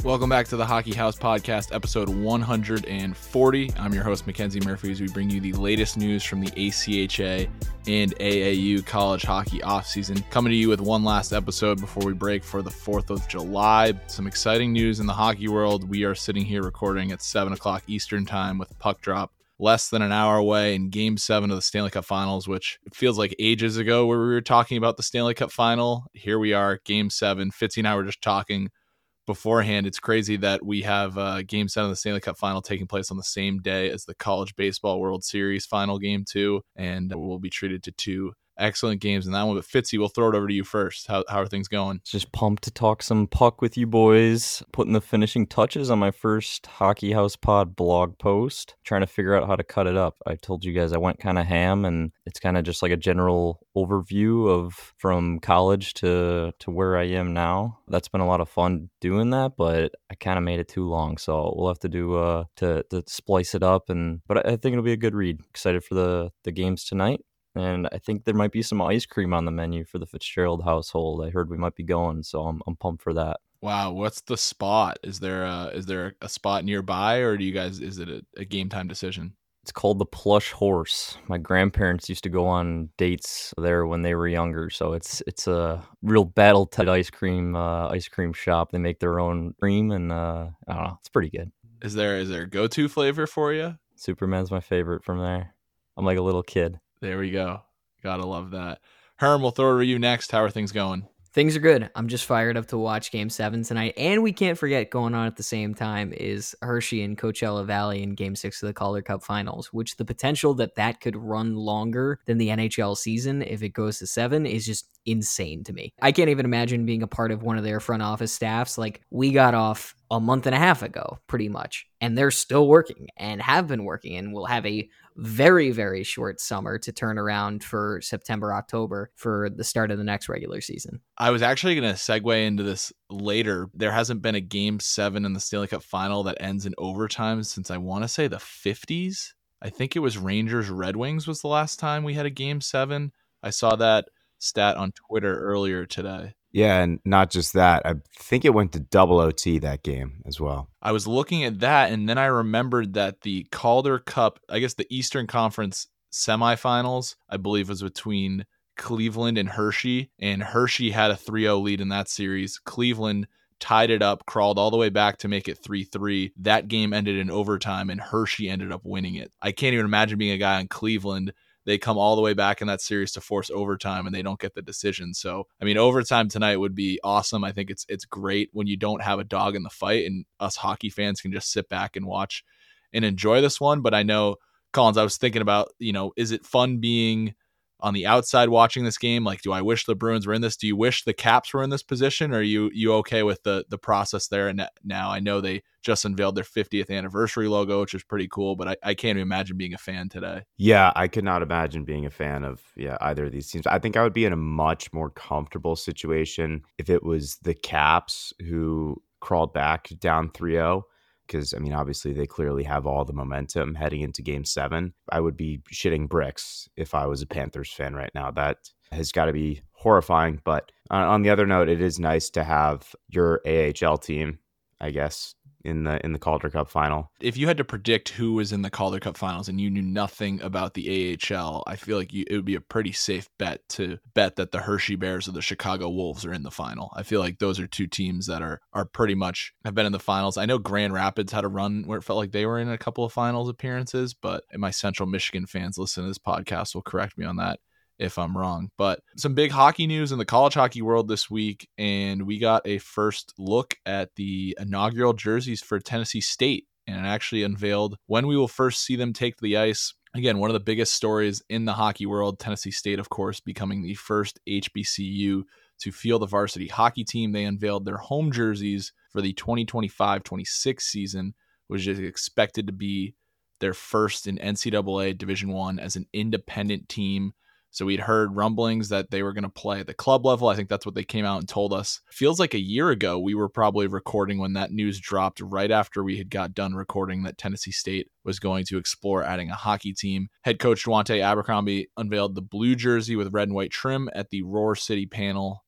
Welcome back to the Hockey House Podcast, episode 140. I'm your host, Mackenzie Murphy, as we bring you the latest news from the ACHA and AAU college hockey offseason. Coming to you with one last episode before we break for the 4th of July. Some exciting news in the hockey world. We are sitting here recording at 7 o'clock Eastern time with puck drop less than an hour away in Game 7 of the Stanley Cup Finals, which it feels like ages ago where we were talking about the Stanley Cup Final. Here we are, Game 7. Fitzy and I were just talking beforehand. It's crazy that we have Game 7 of the Stanley Cup Final taking place on the same day as the College Baseball World Series Final Game 2, and we'll be treated to two excellent games in that one. But Fitzy, we'll throw it over to you first. How are things going? Just pumped to talk some puck with you boys, putting the finishing touches on my first Hockey House Pod blog post, trying to figure out how to cut it up. I told you guys I went kind of ham, and it's kind of just like a general overview of from college to where I am now. That's been a lot of fun doing that, but I kind of made it too long, so we'll have to do to splice it up. But I think it'll be a good read. Excited for the games tonight. And I think there might be some ice cream on the menu for the Fitzgerald household. I heard we might be going, so I'm pumped for that. Wow, what's the spot? Is there a spot nearby, or is it a game time decision? It's called the Plush Horse. My grandparents used to go on dates there when they were younger, so it's a real battle-tested ice cream shop. They make their own cream, and I don't know, it's pretty good. Is there a go-to flavor for you? Superman's my favorite from there. I'm like a little kid. There we go. Gotta love that. Herm, we'll throw it to you next. How are things going? Things are good. I'm just fired up to watch Game 7 tonight. And we can't forget, going on at the same time is Hershey and Coachella Valley in Game 6 of the Calder Cup Finals, which the potential that could run longer than the NHL season if it goes to 7 is just insane to me. I can't even imagine being a part of one of their front office staffs. Like, we got off a month and a half ago, pretty much, and they're still working and have been working, and will have a very, very short summer to turn around for September, October for the start of the next regular season. I was actually going to segue into this later. There hasn't been a Game 7 in the Stanley Cup Final that ends in overtime since, I want to say, the 50s. I think it was Rangers Red Wings was the last time we had a Game 7. I saw that stat on Twitter earlier today. Yeah, and not just that. I think it went to double OT that game as well. I was looking at that, and then I remembered that the Calder Cup, I guess the Eastern Conference semifinals, I believe was between Cleveland and Hershey had a 3-0 lead in that series. Cleveland tied it up, crawled all the way back to make it 3-3. That game ended in overtime, and Hershey ended up winning it. I can't even imagine being a guy on Cleveland. They come all the way back in that series to force overtime, and they don't get the decision. So, I mean, overtime tonight would be awesome. I think it's great when you don't have a dog in the fight, and us hockey fans can just sit back and watch and enjoy this one. But I know, Collins, I was thinking about, is it fun being on the outside watching this game? Like, do I wish the Bruins were in this? Do you wish the Caps were in this position? Or are you okay with the process there? And now I know they just unveiled their 50th anniversary logo, which is pretty cool, but I can't imagine being a fan today. Yeah, I could not imagine being a fan of either of these teams. I think I would be in a much more comfortable situation if it was the Caps who crawled back down 3-0. Because, I mean, obviously they clearly have all the momentum heading into Game 7. I would be shitting bricks if I was a Panthers fan right now. That has got to be horrifying. But on the other note, it is nice to have your AHL team, I guess, in the Calder Cup Final. If you had to predict who was in the Calder Cup Finals and you knew nothing about the AHL, I feel like it would be a pretty safe bet to bet that the Hershey Bears or the Chicago Wolves are in the final. I feel like those are two teams that are pretty much have been in the finals. I know Grand Rapids had a run where it felt like they were in a couple of finals appearances, but my Central Michigan fans listening to this podcast will correct me on that if I'm wrong. But some big hockey news in the college hockey world this week, and we got a first look at the inaugural jerseys for Tennessee State, and it actually unveiled when we will first see them take to the ice. Again, one of the biggest stories in the hockey world, Tennessee State, of course, becoming the first HBCU to field the varsity hockey team. They unveiled their home jerseys for the 2025-26 season, which is expected to be their first in NCAA Division I as an independent team. So we'd heard rumblings that they were going to play at the club level. I think that's what they came out and told us. Feels like a year ago we were probably recording when that news dropped, right after we had got done recording that Tennessee State was going to explore adding a hockey team. Head coach Dwante Abercrombie unveiled the blue jersey with red and white trim at the Roar City panel.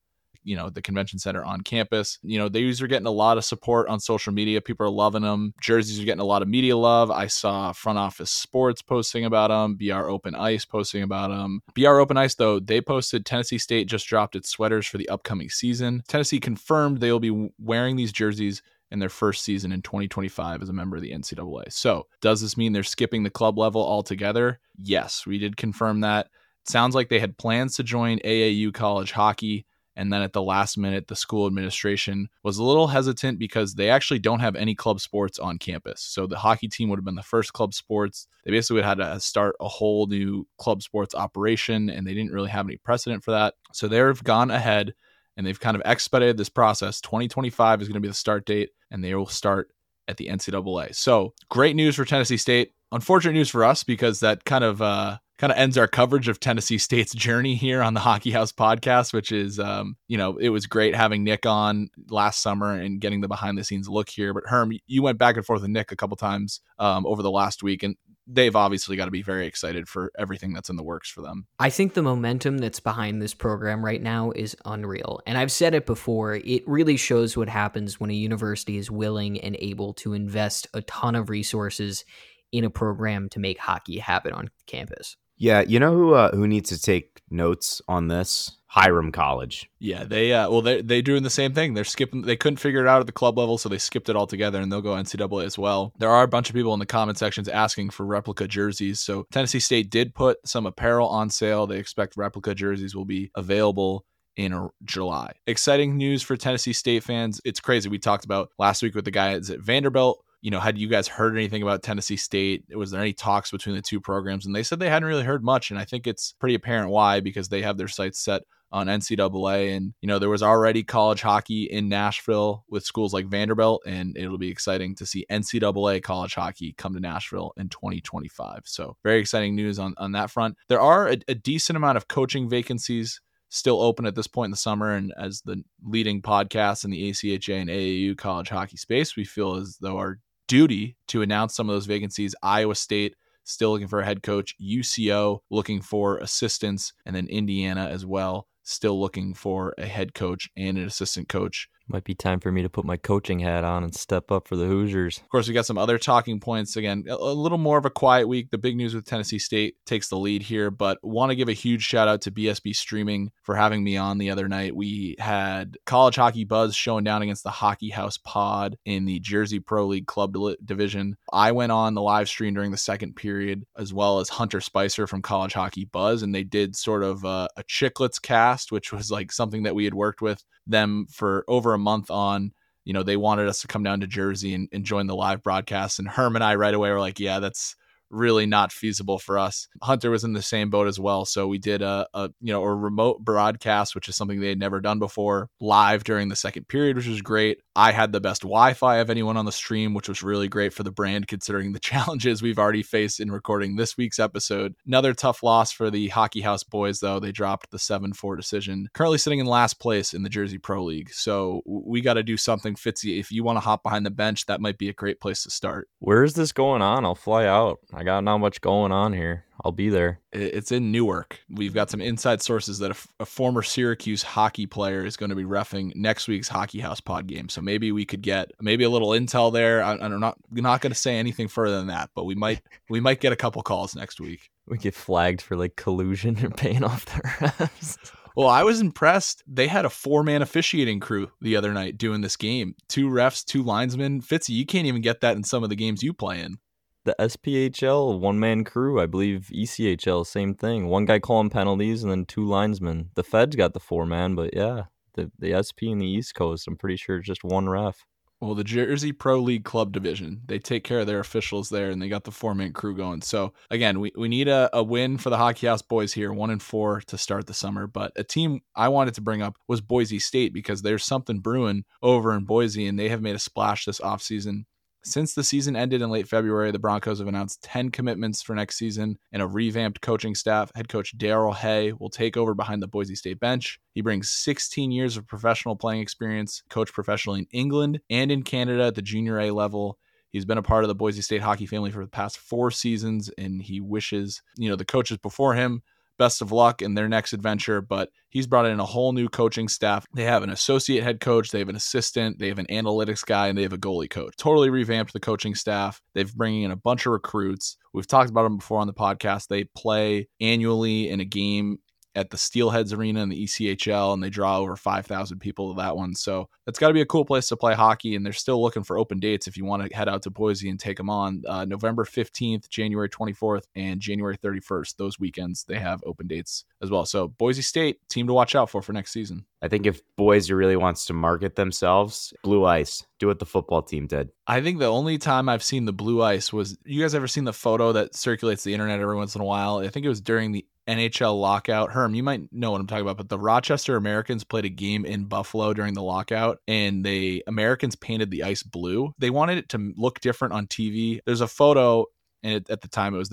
the convention center on campus. These are getting a lot of support on social media. People are loving them. Jerseys are getting a lot of media love. I saw Front Office Sports posting about them, BR Open Ice posting about them. BR Open Ice, though, they posted Tennessee State just dropped its sweaters for the upcoming season. Tennessee confirmed they will be wearing these jerseys in their first season in 2025 as a member of the NCAA. So does this mean they're skipping the club level altogether? Yes, we did confirm that. It sounds like they had plans to join AAU college hockey, and then at the last minute, the school administration was a little hesitant because they actually don't have any club sports on campus. So the hockey team would have been the first club sports. They basically would have had to start a whole new club sports operation, and they didn't really have any precedent for that. So they've gone ahead and they've kind of expedited this process. 2025 is going to be the start date, and they will start at the NCAA. So great news for Tennessee State. Unfortunate news for us because that kind of ends our coverage of Tennessee State's journey here on the Hockey House podcast, which is, it was great having Nick on last summer and getting the behind the scenes look here. But Herm, you went back and forth with Nick a couple times over the last week, and they've obviously got to be very excited for everything that's in the works for them. I think the momentum that's behind this program right now is unreal. And I've said it before, it really shows what happens when a university is willing and able to invest a ton of resources in a program to make hockey happen on campus. Yeah, you know who needs to take notes on this? Hiram College. Yeah, they're doing the same thing. They're skipping. They couldn't figure it out at the club level, so they skipped it altogether, and they'll go NCAA as well. There are a bunch of people in the comment sections asking for replica jerseys. So Tennessee State did put some apparel on sale. They expect replica jerseys will be available in July. Exciting news for Tennessee State fans. It's crazy. We talked about last week with the guys at Vanderbilt. Had you guys heard anything about Tennessee State? Was there any talks between the two programs? And they said they hadn't really heard much. And I think it's pretty apparent why, because they have their sights set on NCAA. And, there was already college hockey in Nashville with schools like Vanderbilt. And it'll be exciting to see NCAA college hockey come to Nashville in 2025. So very exciting news on that front. There are a decent amount of coaching vacancies still open at this point in the summer. And as the leading podcast in the ACHA and AAU college hockey space, we feel as though our duty to announce some of those vacancies. Iowa State still looking for a head coach, UCO looking for assistants, and then Indiana as well still looking for a head coach and an assistant coach. Might be time for me to put my coaching hat on and step up for the Hoosiers. Of course, we got some other talking points. Again, a little more of a quiet week. The big news with Tennessee State takes the lead here, but want to give a huge shout out to BSB Streaming for having me on the other night. We had College Hockey Buzz showing down against the Hockey House Pod in the Jersey Pro League Club Division. I went on the live stream during the second period, as well as Hunter Spicer from College Hockey Buzz, and they did sort of a Chicklets cast, which was like something that we had worked with them for over a month on. They wanted us to come down to Jersey and join the live broadcast, and Herm and I right away were like, yeah, that's really not feasible for us. Hunter was in the same boat as well. So we did a remote broadcast, which is something they had never done before, live during the second period, which was great. I had the best Wi-Fi of anyone on the stream, which was really great for the brand, considering the challenges we've already faced in recording this week's episode. Another tough loss for the Hockey House boys, though. They dropped the 7-4 decision. Currently sitting in last place in the Jersey Pro League. So we got to do something, Fitzy. If you want to hop behind the bench, that might be a great place to start. Where is this going on? I'll fly out. I got not much going on here. I'll be there. It's in Newark. We've got some inside sources that a former Syracuse hockey player is going to be reffing next week's Hockey House pod game. So maybe we could get a little intel there. I'm not going to say anything further than that, but we might get a couple calls next week. We get flagged for collusion and paying off the refs. Well, I was impressed. They had a 4-man officiating crew the other night doing this game. 2 refs, 2 linesmen. Fitzy, you can't even get that in some of the games you play in. The SPHL, 1-man crew, I believe ECHL, same thing. 1 guy calling penalties and then 2 linesmen. The Feds got the 4-man, but yeah, the SP in the East Coast, I'm pretty sure it's just 1 ref. Well, the Jersey Pro League Club Division, they take care of their officials there, and they got the 4-man crew going. So, again, we need a win for the Hockey House boys here, 1-4 to start the summer. But a team I wanted to bring up was Boise State, because there's something brewing over in Boise, and they have made a splash this offseason. Since the season ended in late February, the Broncos have announced 10 commitments for next season and a revamped coaching staff. Head coach Darrell Hay will take over behind the Boise State bench. He brings 16 years of professional playing experience, coached professionally in England and in Canada at the junior A level. He's been a part of the Boise State hockey family for the past 4 seasons, and he wishes, the coaches before him best of luck in their next adventure, but he's brought in a whole new coaching staff. They have an associate head coach, they have an assistant, they have an analytics guy, and they have a goalie coach. Totally revamped the coaching staff. They've bringing in a bunch of recruits. We've talked about them before on the podcast. They play annually in a game at the Steelheads Arena in the ECHL, and they draw over 5,000 people to that one. So that's got to be a cool place to play hockey, and they're still looking for open dates if you want to head out to Boise and take them on. November 15th, January 24th, and January 31st. Those weekends, they have open dates as well. So Boise State, team to watch out for next season. I think if Boise really wants to market themselves, blue ice, do what the football team did. I think the only time I've seen the blue ice was, you guys ever seen the photo that circulates the internet every once in a while? I think it was during the NHL lockout. Herm, you might know what I'm talking about, but the Rochester Americans played a game in Buffalo during the lockout, and the Americans painted the ice blue. They wanted it to look different on TV. There's a photo, and at the time it was the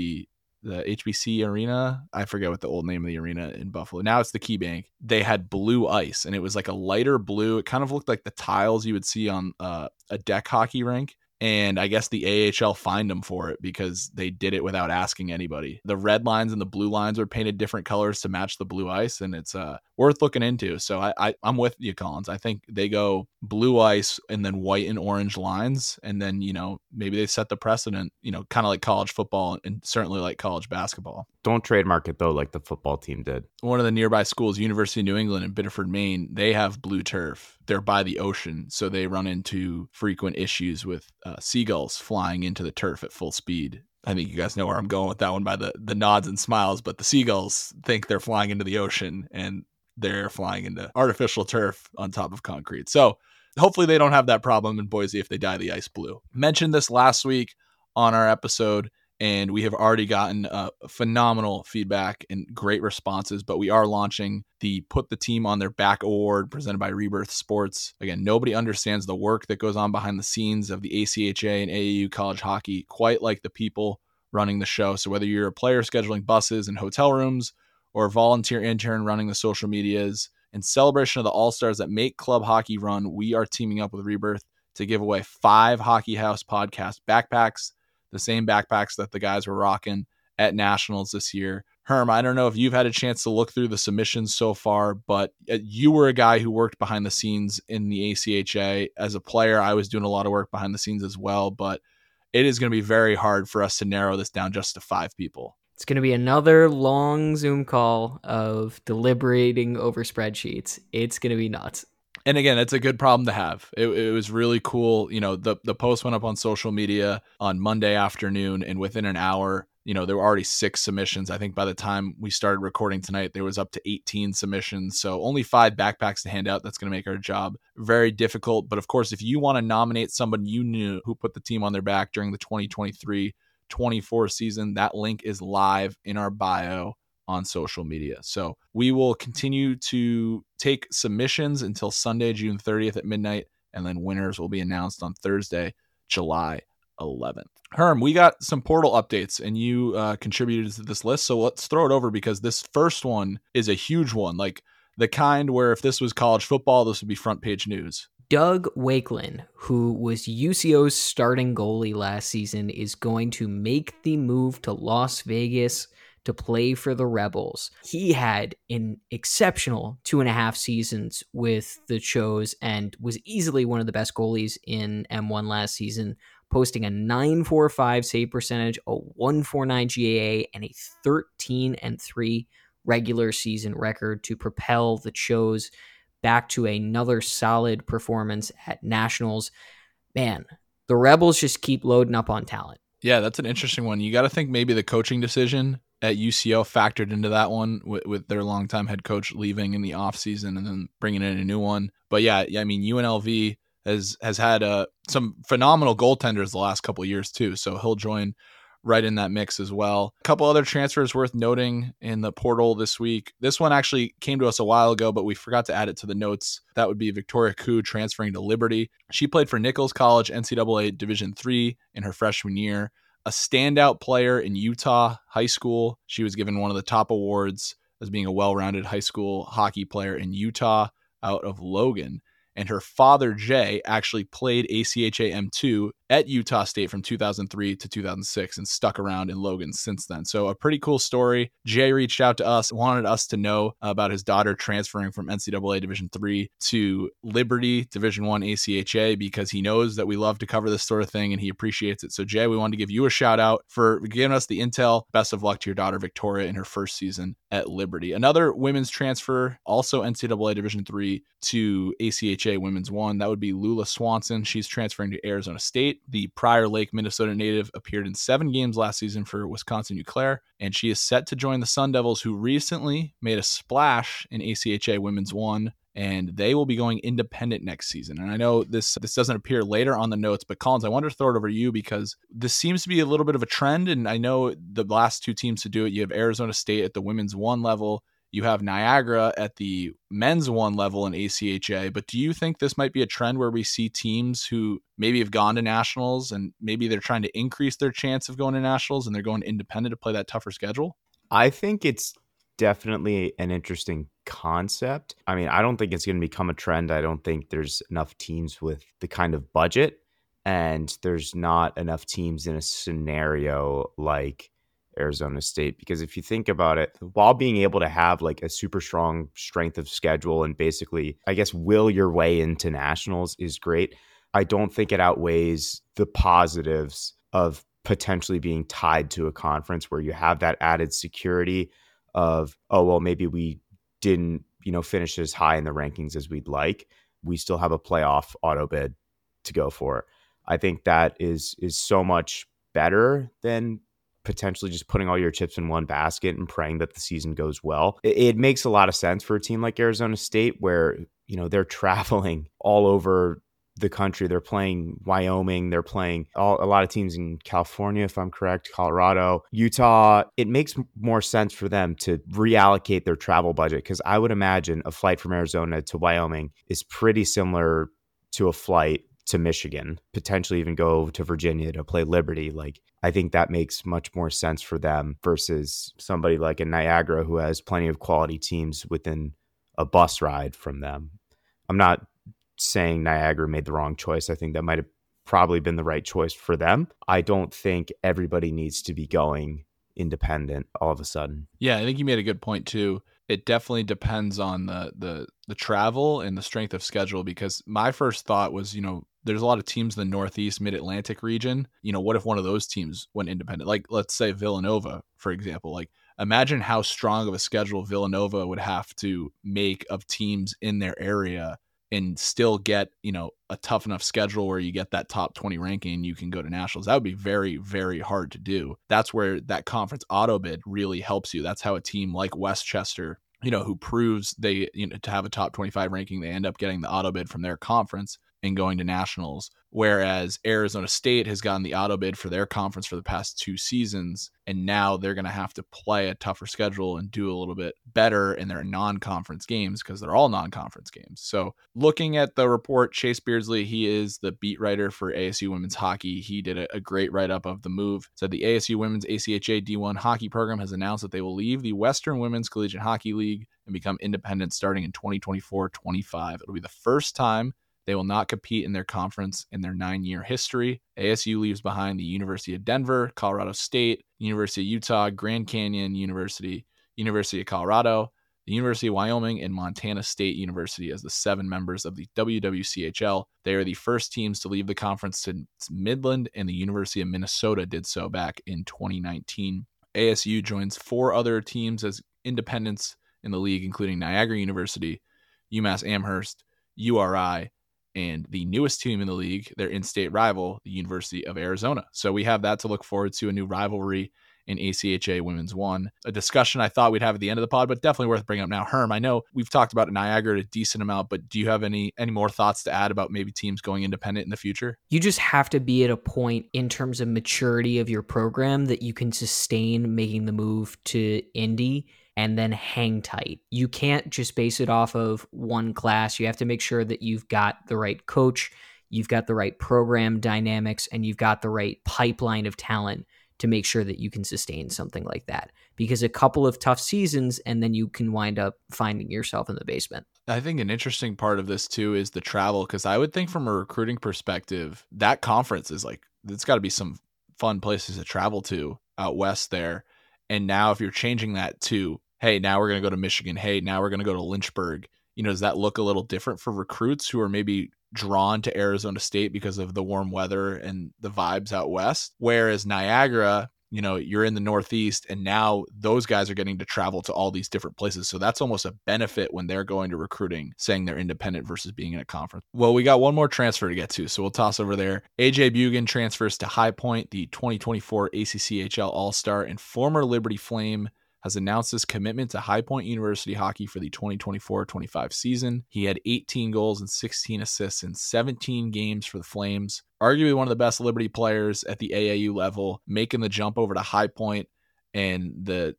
HBC Arena. I forget what the old name of the arena in Buffalo. Now it's the KeyBank. They had blue ice, and it was like a lighter blue. It kind of looked like the tiles you would see on a deck hockey rink. And I guess the AHL fined them for it because they did it without asking anybody. The red lines and the blue lines were painted different colors to match the blue ice, and it's worth looking into. So I'm with you, Collins. I think they go blue ice and then white and orange lines, and then, maybe they set the precedent, kind of like college football and certainly like college basketball. Don't trademark it, though, like the football team did. One of the nearby schools, University of New England in Biddeford, Maine, they have blue turf. They're by the ocean, so they run into frequent issues with seagulls flying into the turf at full speed. I think you guys know where I'm going with that one by the nods and smiles, but the seagulls think they're flying into the ocean, and they're flying into artificial turf on top of concrete. So hopefully they don't have that problem in Boise if they dye the ice blue. Mentioned this last week on our episode, and we have already gotten phenomenal feedback and great responses, but we are launching the Put the Team on Their Back award presented by Rebirth Sports. Again, nobody understands the work that goes on behind the scenes of the ACHA and AAU college hockey quite like the people running the show. So whether you're a player scheduling buses and hotel rooms, or a volunteer intern running the social medias, in celebration of the all-stars that make club hockey run, we are teaming up with Rebirth to give away 5 Hockey House podcast backpacks, the same backpacks that the guys were rocking at Nationals this year. Herm, I don't know if you've had a chance to look through the submissions so far, but you were a guy who worked behind the scenes in the ACHA. As a player, I was doing a lot of work behind the scenes as well, but it is going to be very hard for us to narrow this down just to 5 people. It's going to be another long Zoom call of deliberating over spreadsheets. It's going to be nuts. And again, it's a good problem to have. It was really cool. The post went up on social media on Monday afternoon, and within an hour, there were already 6 submissions. I think by the time we started recording tonight, there was up to 18 submissions. So only 5 backpacks to hand out. That's going to make our job very difficult. But of course, if you want to nominate someone you knew who put the team on their back during the 2023-24 season, that link is live in our bio on social media. So we will continue to take submissions until Sunday, June 30th at midnight, and then winners will be announced on Thursday, July 11th. Herm, we got some portal updates, and you contributed to this list, so let's throw it over because this first one is a huge one, like the kind where if this was college football, this would be front page news. Doug Wakelin, who was UCO's starting goalie last season, is going to make the move to Las Vegas to play for the Rebels. He had an exceptional 2.5 seasons with the Chos and was easily one of the best goalies in M1 last season, posting a .945 save percentage, a .149 GAA, and a 13-3 regular season record to propel the Chos back to another solid performance at Nationals. Man, the Rebels just keep loading up on talent. Yeah, that's an interesting one. You got to think maybe the coaching decision at UCO factored into that one with their longtime head coach leaving in the offseason and then bringing in a new one. But yeah, I mean, UNLV has had some phenomenal goaltenders the last couple of years too, so he'll join right in that mix as well. A couple other transfers worth noting in the portal this week. This one actually came to us a while ago, but we forgot to add it to the notes. That would be Victoria Koo transferring to Liberty. She played for Nichols College NCAA Division III in her freshman year. A standout player in Utah high school. She was given one of the top awards as being a well-rounded high school hockey player in Utah out of Logan. And her father, Jay, actually played ACHA M2 at Utah State from 2003 to 2006 and stuck around in Logan since then. So a pretty cool story. Jay reached out to us, wanted us to know about his daughter transferring from NCAA Division III to Liberty Division I ACHA because he knows that we love to cover this sort of thing and he appreciates it. So Jay, we wanted to give you a shout out for giving us the intel. Best of luck to your daughter, Victoria, in her first season at Liberty. Another women's transfer, also NCAA Division III to ACHA Women's I. That would be Lula Swanson. She's transferring to Arizona State. The Prior Lake, Minnesota native appeared in 7 games last season for Wisconsin Eau Claire, and she is set to join the Sun Devils, who recently made a splash in ACHA Women's I, and they will be going independent next season. And I know this doesn't appear later on the notes, but Collins, I wanted to throw it over to you because this seems to be a little bit of a trend, and I know the last 2 teams to do it, you have Arizona State at the Women's I level, you have Niagara at the men's I level in ACHA, but do you think this might be a trend where we see teams who maybe have gone to nationals and maybe they're trying to increase their chance of going to nationals and they're going independent to play that tougher schedule? I think it's definitely an interesting concept. I mean, I don't think it's going to become a trend. I don't think there's enough teams with the kind of budget, and there's not enough teams in a scenario like Arizona State, because if you think about it, while being able to have like a super strong strength of schedule and basically, I guess, will your way into nationals is great, I don't think it outweighs the positives of potentially being tied to a conference where you have that added security of, oh, well, maybe we didn't, finish as high in the rankings as we'd like. We still have a playoff auto bid to go for. I think that is so much better than potentially just putting all your chips in one basket and praying that the season goes well. It makes a lot of sense for a team like Arizona State where, they're traveling all over the country. They're playing Wyoming. They're playing a lot of teams in California, if I'm correct, Colorado, Utah. It makes more sense for them to reallocate their travel budget, because I would imagine a flight from Arizona to Wyoming is pretty similar to a flight to Michigan, potentially even go to Virginia to play Liberty. Like, I think that makes much more sense for them versus somebody like a Niagara who has plenty of quality teams within a bus ride from them. I'm not saying Niagara made the wrong choice. I think that might have probably been the right choice for them. I don't think everybody needs to be going independent all of a sudden. Yeah, I think you made a good point too. It definitely depends on the travel and the strength of schedule, because my first thought was, there's a lot of teams in the Northeast, Mid-Atlantic region. What if one of those teams went independent? Like, let's say Villanova, for example. Like, imagine how strong of a schedule Villanova would have to make of teams in their area and still get, a tough enough schedule where you get that top 20 ranking and you can go to nationals. That would be very, very hard to do. That's where that conference auto bid really helps you. That's how a team like Westchester, who proves they, to have a top 25 ranking, they end up getting the auto bid from their conference and going to nationals. Whereas Arizona State has gotten the auto bid for their conference for the past 2 seasons, and now they're going to have to play a tougher schedule and do a little bit better in their non-conference games, because they're all non-conference games. So looking at the report, Chase Beardsley, he is the beat writer for ASU Women's Hockey. He did a great write-up of the move. Said the ASU Women's ACHA D1 hockey program has announced that they will leave the Western Women's Collegiate Hockey League and become independent starting in 2024-25. It'll be the first time they will not compete in their conference in their 9-year history. ASU leaves behind the University of Denver, Colorado State, University of Utah, Grand Canyon University, University of Colorado, the University of Wyoming, and Montana State University as the 7 members of the WWCHL. They are the first teams to leave the conference since Midland, and the University of Minnesota did so back in 2019. ASU joins 4 other teams as independents in the league, including Niagara University, UMass Amherst, URI, and the newest team in the league, their in-state rival, the University of Arizona. So we have that to look forward to, a new rivalry in ACHA Women's I. A discussion I thought we'd have at the end of the pod, but definitely worth bringing up now. Herm, I know we've talked about Niagara a decent amount, but do you have any more thoughts to add about maybe teams going independent in the future? You just have to be at a point in terms of maturity of your program that you can sustain making the move to Indy and then hang tight. You can't just base it off of one class. You have to make sure that you've got the right coach, you've got the right program dynamics, and you've got the right pipeline of talent to make sure that you can sustain something like that. Because a couple of tough seasons and then you can wind up finding yourself in the basement. I think an interesting part of this too is the travel, because I would think from a recruiting perspective, that conference is like, it's got to be some fun places to travel to out west there. And now if you're changing that to, hey, now we're going to go to Michigan. Hey, now we're going to go to Lynchburg. Does that look a little different for recruits who are maybe drawn to Arizona State because of the warm weather and the vibes out west? Whereas Niagara, you're in the Northeast, and now those guys are getting to travel to all these different places. So that's almost a benefit when they're going to recruiting, saying they're independent versus being in a conference. Well, we got one more transfer to get to, so we'll toss over there. AJ Bugan transfers to High Point, the 2024 ACCHL All-Star and former Liberty Flame, has announced his commitment to High Point University hockey for the 2024-25 season. He had 18 goals and 16 assists in 17 games for the Flames. Arguably one of the best Liberty players at the AAU level, making the jump over to High Point, and the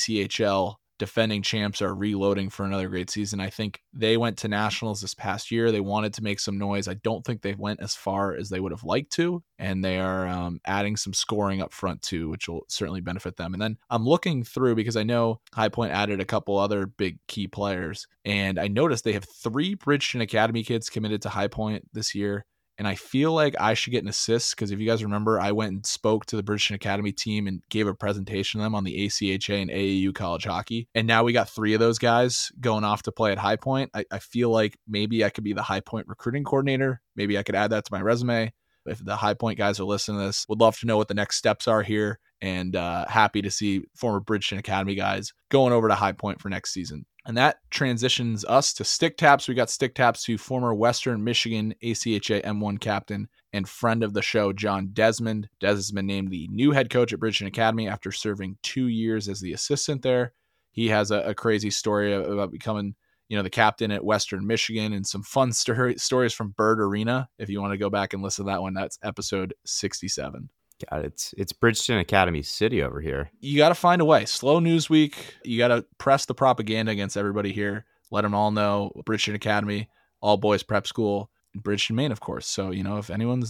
ACCHL defending champs are reloading for another great season. I think they went to nationals this past year. They wanted to make some noise. I don't think they went as far as they would have liked to, and they are adding some scoring up front too, which will certainly benefit them. And then I'm looking through, because I know High Point added a couple other big key players, and I noticed they have 3 Bridgeton Academy kids committed to High Point this year. And I feel like I should get an assist, because if you guys remember, I went and spoke to the Bridgeton Academy team and gave a presentation to them on the ACHA and AAU college hockey. And now we got 3 of those guys going off to play at High Point. I feel like maybe I could be the High Point recruiting coordinator. Maybe I could add that to my resume. If the High Point guys are listening to this, would love to know what the next steps are here. And happy to see former Bridgeton Academy guys going over to High Point for next season. And that transitions us to stick taps. We got stick taps to former Western Michigan ACHA M1 captain and friend of the show, John Desmond. Des has been named the new head coach at Bridgeton Academy after serving 2 years as the assistant there. He has a crazy story about becoming, the captain at Western Michigan, and some fun stories from Bird Arena. If you want to go back and listen to that one, that's episode 67. God, it's Bridgeton Academy City over here. You got to find a way. Slow news week. You got to press the propaganda against everybody here. Let them all know Bridgeton Academy, all boys prep school, Bridgeton, Maine, of course. So, if anyone's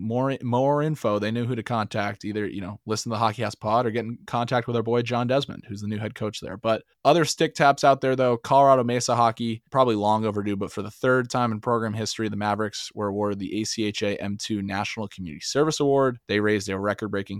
more info, they know who to contact. Either, listen to the Hockey House pod or get in contact with our boy John Desmond, who's the new head coach there. But other stick taps out there, though, Colorado Mesa hockey, probably long overdue, but for the 3rd time in program history, the Mavericks were awarded the ACHA M2 National Community Service Award. They raised a record-breaking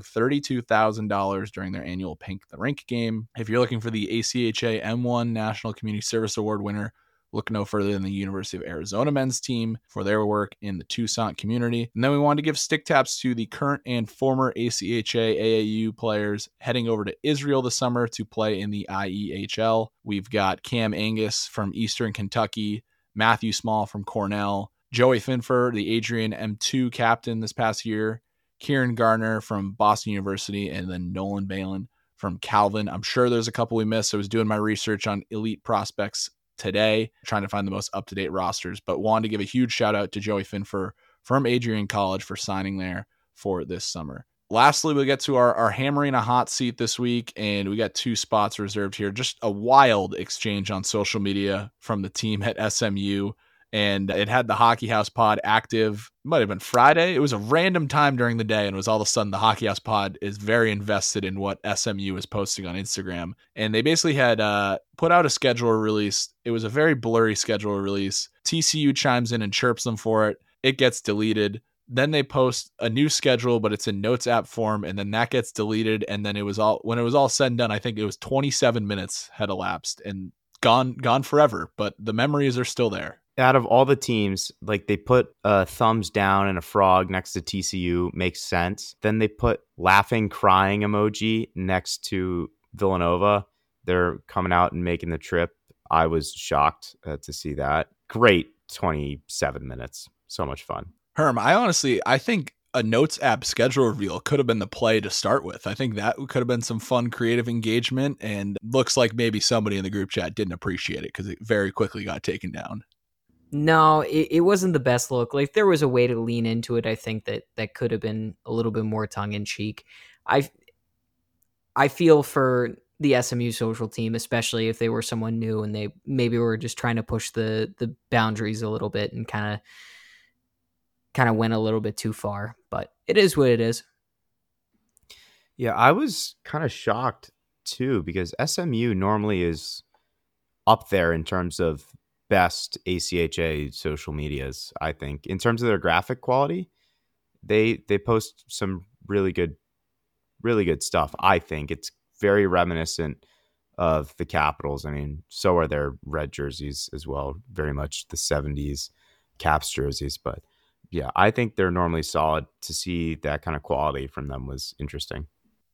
$32,000 during their annual Pink the Rink game. If you're looking for the ACHA M1 National Community Service Award winner, look no further than the University of Arizona men's team for their work in the Tucson community. And then we wanted to give stick taps to the current and former ACHA AAU players heading over to Israel this summer to play in the IEHL. We've got Cam Angus from Eastern Kentucky, Matthew Small from Cornell, Joey Finfer, the Adrian M2 captain this past year, Kieran Gardner from Boston University, and then Nolan Balin from Calvin. I'm sure there's a couple we missed. I was doing my research on elite prospects today, trying to find the most up-to-date rosters, but wanted to give a huge shout out to Joey Finfer from Adrian College for signing there for this summer. Lastly, we'll get to our hammering a hot seat this week, and we got 2 spots reserved here. Just a wild exchange on social media from the team at SMU, and it had the Hockey House pod active. It might have been Friday. It was a random time during the day, and it was all of a sudden the Hockey House pod is very invested in what SMU is posting on Instagram. And they basically had put out a schedule release. It was a very blurry schedule release. TCU chimes in and chirps them for it. It gets deleted. Then they post a new schedule, but it's in Notes app form, and then that gets deleted. And then when it was all said and done, I think it was 27 minutes had elapsed and gone forever, but the memories are still there. Out of all the teams, like, they put a thumbs down and a frog next to TCU, makes sense. Then they put laughing, crying emoji next to Villanova. They're coming out and making the trip. I was shocked to see that. Great 27 minutes. So much fun. Herm, I think a Notes app schedule reveal could have been the play to start with. I think that could have been some fun, creative engagement, and looks like maybe somebody in the group chat didn't appreciate it because it very quickly got taken down. No, it wasn't the best look. Like, if there was a way to lean into it, I think that could have been a little bit more tongue in cheek. I feel for the SMU social team, especially if they were someone new and they maybe were just trying to push the boundaries a little bit and kind of went a little bit too far. But it is what it is. Yeah, I was kind of shocked too, because SMU normally is up there in terms of best ACHA social medias, I think. In terms of their graphic quality, they post some really good stuff. I think it's very reminiscent of the Capitals. I mean, so are their red jerseys as well, very much the 70s Caps jerseys. But yeah, I think they're normally solid. To see that kind of quality from them was interesting.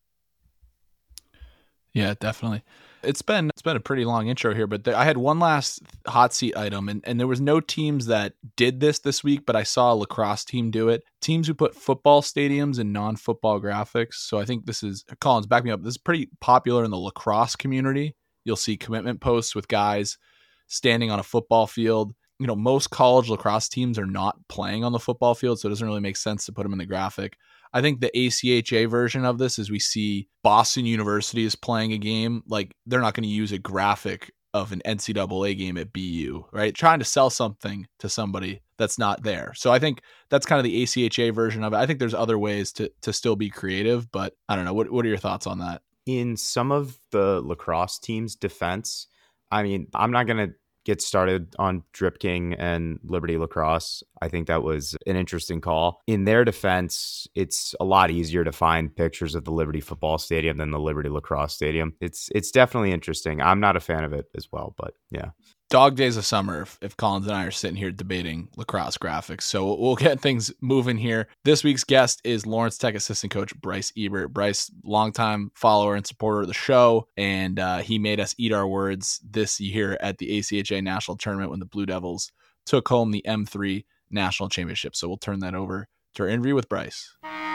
Yeah, definitely. It's been a pretty long intro here, but I had one last hot seat item, and there was no teams that did this week, but I saw a lacrosse team do it. Teams who put football stadiums in non-football graphics. So I think this is, Collins, back me up, this is pretty popular in the lacrosse community. You'll see commitment posts with guys standing on a football field. You know, most college lacrosse teams are not playing on the football field, so it doesn't really make sense to put them in the graphic. I think the ACHA version of this is we see Boston University is playing a game. Like, they're not going to use a graphic of an NCAA game at BU, right? Trying to sell something to somebody that's not there. So I think that's kind of the ACHA version of it. I think there's other ways to still be creative, but I don't know. What are your thoughts on that? In some of the lacrosse teams' defense, I mean, I'm not going to get started on Drip King and Liberty Lacrosse. I think that was an interesting call. In their defense, it's a lot easier to find pictures of the Liberty football stadium than the Liberty Lacrosse stadium. It's definitely interesting. I'm not a fan of it as well, but yeah. Dog days of summer if Collins and I are sitting here debating lacrosse graphics. So we'll get things moving here. This week's guest is Lawrence Tech assistant coach Bryce Ebert. Bryce, longtime follower and supporter of the show, and he made us eat our words this year at the ACHA National Tournament when the Blue Devils took home the M3 National Championship. So we'll turn that over to our interview with Bryce.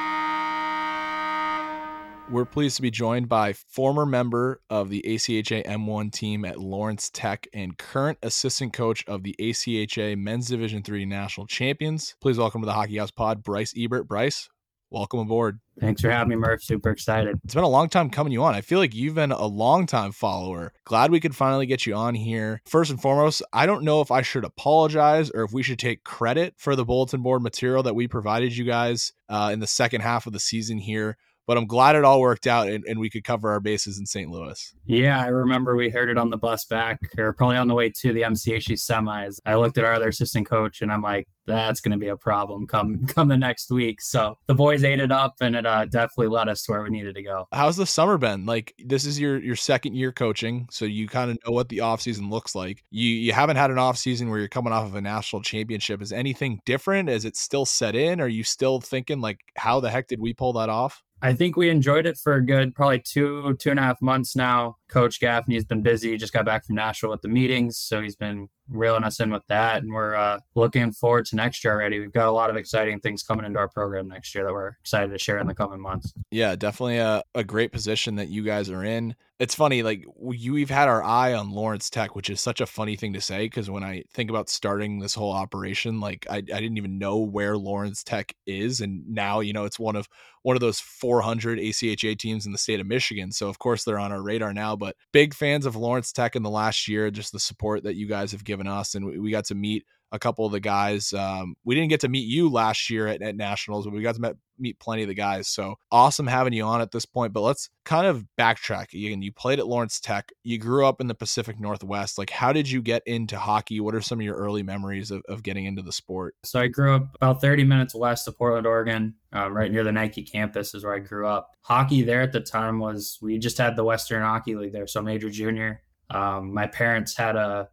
We're pleased to be joined by former member of the ACHA M1 team at Lawrence Tech and current assistant coach of the ACHA Men's Division III National Champions. Please welcome to the Hockey House Pod, Bryce Ebert. Bryce, welcome aboard. Thanks for having me, Murph. Super excited. It's been a long time coming you on. I feel like you've been a long-time follower. Glad we could finally get you on here. First and foremost, I don't know if I should apologize or if we should take credit for the bulletin board material that we provided you guys in the second half of the season here. But I'm glad it all worked out and we could cover our bases in St. Louis. Yeah, I remember we heard it on the bus back, or probably on the way to the MCHE semis. I looked at our other assistant coach and I'm like, that's going to be a problem come the next week. So the boys ate it up, and it definitely led us to where we needed to go. How's the summer been? Like, this is your second year coaching, so you kind of know what the offseason looks like. You haven't had an offseason where you're coming off of a national championship. Is anything different? Is it still set in? Are you still thinking, like, how the heck did we pull that off? I think we enjoyed it for a good probably two and a half months now. Coach Gaffney's been busy. He just got back from Nashville with the meetings, so he's been reeling us in with that. And we're looking forward to next year already. We've got a lot of exciting things coming into our program next year that we're excited to share in the coming months. Yeah, definitely a great position that you guys are in. It's funny, like we've had our eye on Lawrence Tech, which is such a funny thing to say, because when I think about starting this whole operation, like I didn't even know where Lawrence Tech is. And now, you know, it's one of those 400 ACHA teams in the state of Michigan. So of course they're on our radar now, but big fans of Lawrence Tech in the last year, just the support that you guys have given us. And we got to meet a couple of the guys. We didn't get to meet you last year at Nationals, but we got to meet plenty of the guys. So awesome having you on at this point. But let's kind of backtrack. Again, you played at Lawrence Tech. You grew up in the Pacific Northwest. Like, how did you get into hockey? What are some of your early memories of getting into the sport? So I grew up about 30 minutes west of Portland, Oregon, right near the Nike campus is where I grew up. Hockey there at the time we just had the Western Hockey League there, so Major Junior. My parents had a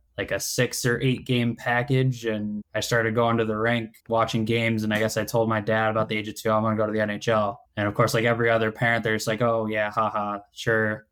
6 or 8 game package, and I started going to the rink, watching games. And I guess I told my dad about the age of 2, I'm going to go to the NHL. And of course, like every other parent, they're just like, oh yeah, haha, sure.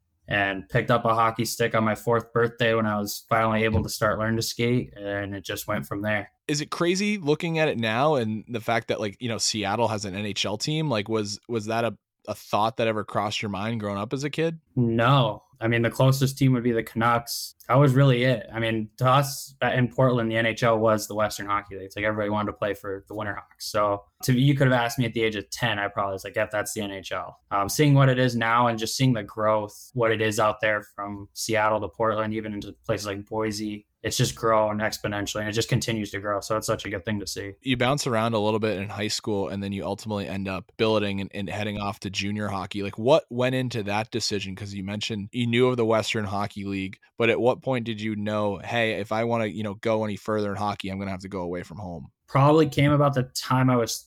And picked up a hockey stick on my 4th birthday when I was finally able to start learning to skate. And it just went from there. Is it crazy looking at it now and the fact that, like, you know, Seattle has an NHL team? Like, was that a thought that ever crossed your mind growing up as a kid? No. I mean, the closest team would be the Canucks. That was really it. I mean, to us in Portland, the NHL was the Western Hockey League. It's like everybody wanted to play for the Winterhawks. So you could have asked me at the age of 10, I probably was like, yeah, that's the NHL. Seeing what it is now and just seeing the growth, what it is out there from Seattle to Portland, even into places like Boise it's just grown exponentially, and it just continues to grow. So it's such a good thing to see. You bounce around a little bit in high school, and then you ultimately end up billeting and heading off to junior hockey. Like, what went into that decision? Because you mentioned you knew of the Western Hockey League, but at what point did you know, hey, if I want to, go any further in hockey, I'm going to have to go away from home? Probably came about the time I was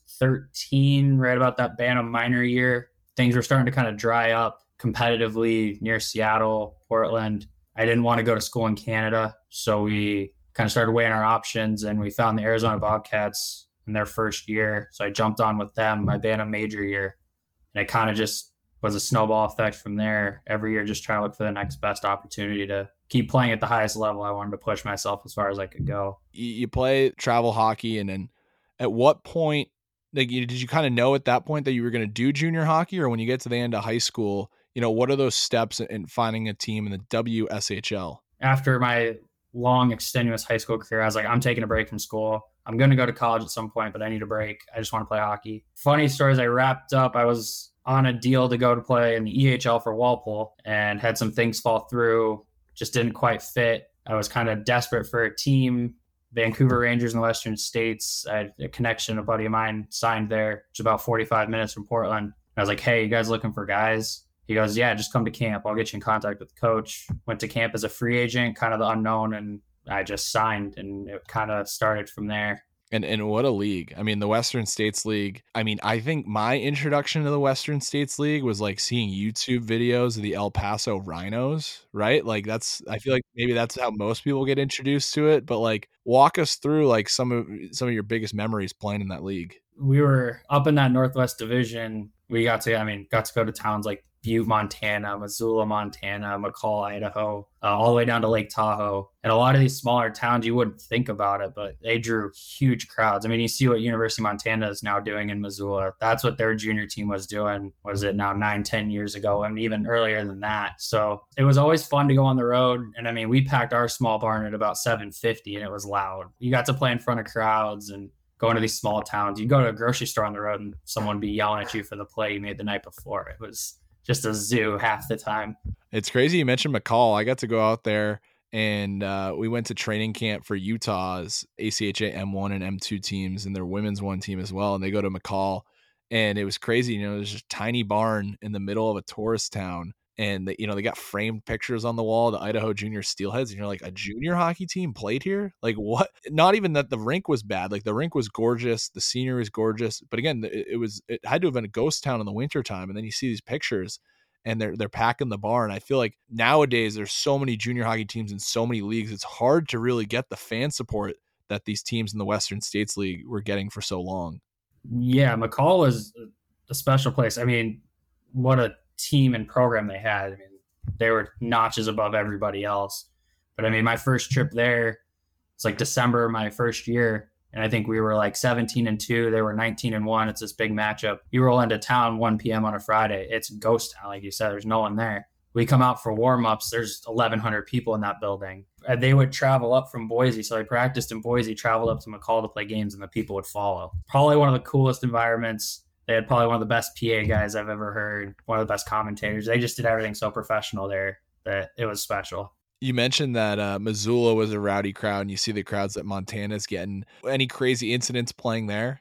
13, right about that Bantam minor year. Things were starting to kind of dry up competitively near Seattle, Portland. I didn't want to go to school in Canada, so we kind of started weighing our options, and we found the Arizona Bobcats in their first year. So I jumped on with them my Bantam major year, and it kind of just was a snowball effect from there. Every year, just trying to look for the next best opportunity to keep playing at the highest level. I wanted to push myself as far as I could go. You play travel hockey, and then at what point, did you kind of know at that point that you were going to do junior hockey, or when you get to the end of high school, what are those steps in finding a team in the WSHL? After my long, extenuous high school career, I was like, I'm taking a break from school. I'm going to go to college at some point, but I need a break. I just want to play hockey. Funny stories, I wrapped up. I was on a deal to go to play in the EHL for Walpole and had some things fall through, just didn't quite fit. I was kind of desperate for a team. Vancouver Rangers in the Western States. I had a connection, a buddy of mine signed there. It's about 45 minutes from Portland. I was like, hey, you guys looking for guys? He goes, yeah, just come to camp. I'll get you in contact with the coach. Went to camp as a free agent, kind of the unknown, and I just signed, and it kind of started from there. And what a league. I mean, the Western States League. I mean, I think my introduction to the Western States League was like seeing YouTube videos of the El Paso Rhinos, right? Like I feel like maybe that's how most people get introduced to it, but like walk us through like some of your biggest memories playing in that league. We were up in that Northwest Division. We got to go to towns like Butte, Montana, Missoula, Montana, McCall, Idaho, all the way down to Lake Tahoe. And a lot of these smaller towns, you wouldn't think about it, but they drew huge crowds. I mean, you see what University of Montana is now doing in Missoula. That's what their junior team was doing, was it now 9-10 years ago, and even earlier than that. So it was always fun to go on the road. And I mean, we packed our small barn at about 750, and it was loud. You got to play in front of crowds and going to these small towns. You go to a grocery store on the road and someone would be yelling at you for the play you made the night before. It was just a zoo half the time. It's crazy you mentioned McCall. I got to go out there, and we went to training camp for Utah's ACHA M1 and M2 teams and their women's one team as well. And they go to McCall, and it was crazy. There's just a tiny barn in the middle of a tourist town. And they got framed pictures on the wall, the Idaho Junior Steelheads, and you're like, a junior hockey team played here? Like, what? Not even that the rink was bad. Like, the rink was gorgeous, the scenery was gorgeous, but again, it had to have been a ghost town in the wintertime. And then you see these pictures, and they're packing the barn. I feel like nowadays there's so many junior hockey teams in so many leagues, it's hard to really get the fan support that these teams in the Western States League were getting for so long. Yeah, McCall was a special place. I mean, what a team and program they had. I mean, they were notches above everybody else. But I mean, my first trip there, it's like December my first year, and I think we were like 17-2. They were 19-1. It's this big matchup. You roll into town 1 p.m. on a Friday. It's a ghost town, like you said. There's no one there. We come out for warm-ups. There's 1,100 people in that building. And they would travel up from Boise. So they practiced in Boise, traveled up to McCall to play games, and the people would follow. Probably one of the coolest environments. They had probably one of the best PA guys I've ever heard, one of the best commentators. They just did everything so professional there that it was special. You mentioned that Missoula was a rowdy crowd, and you see the crowds that Montana's getting. Any crazy incidents playing there?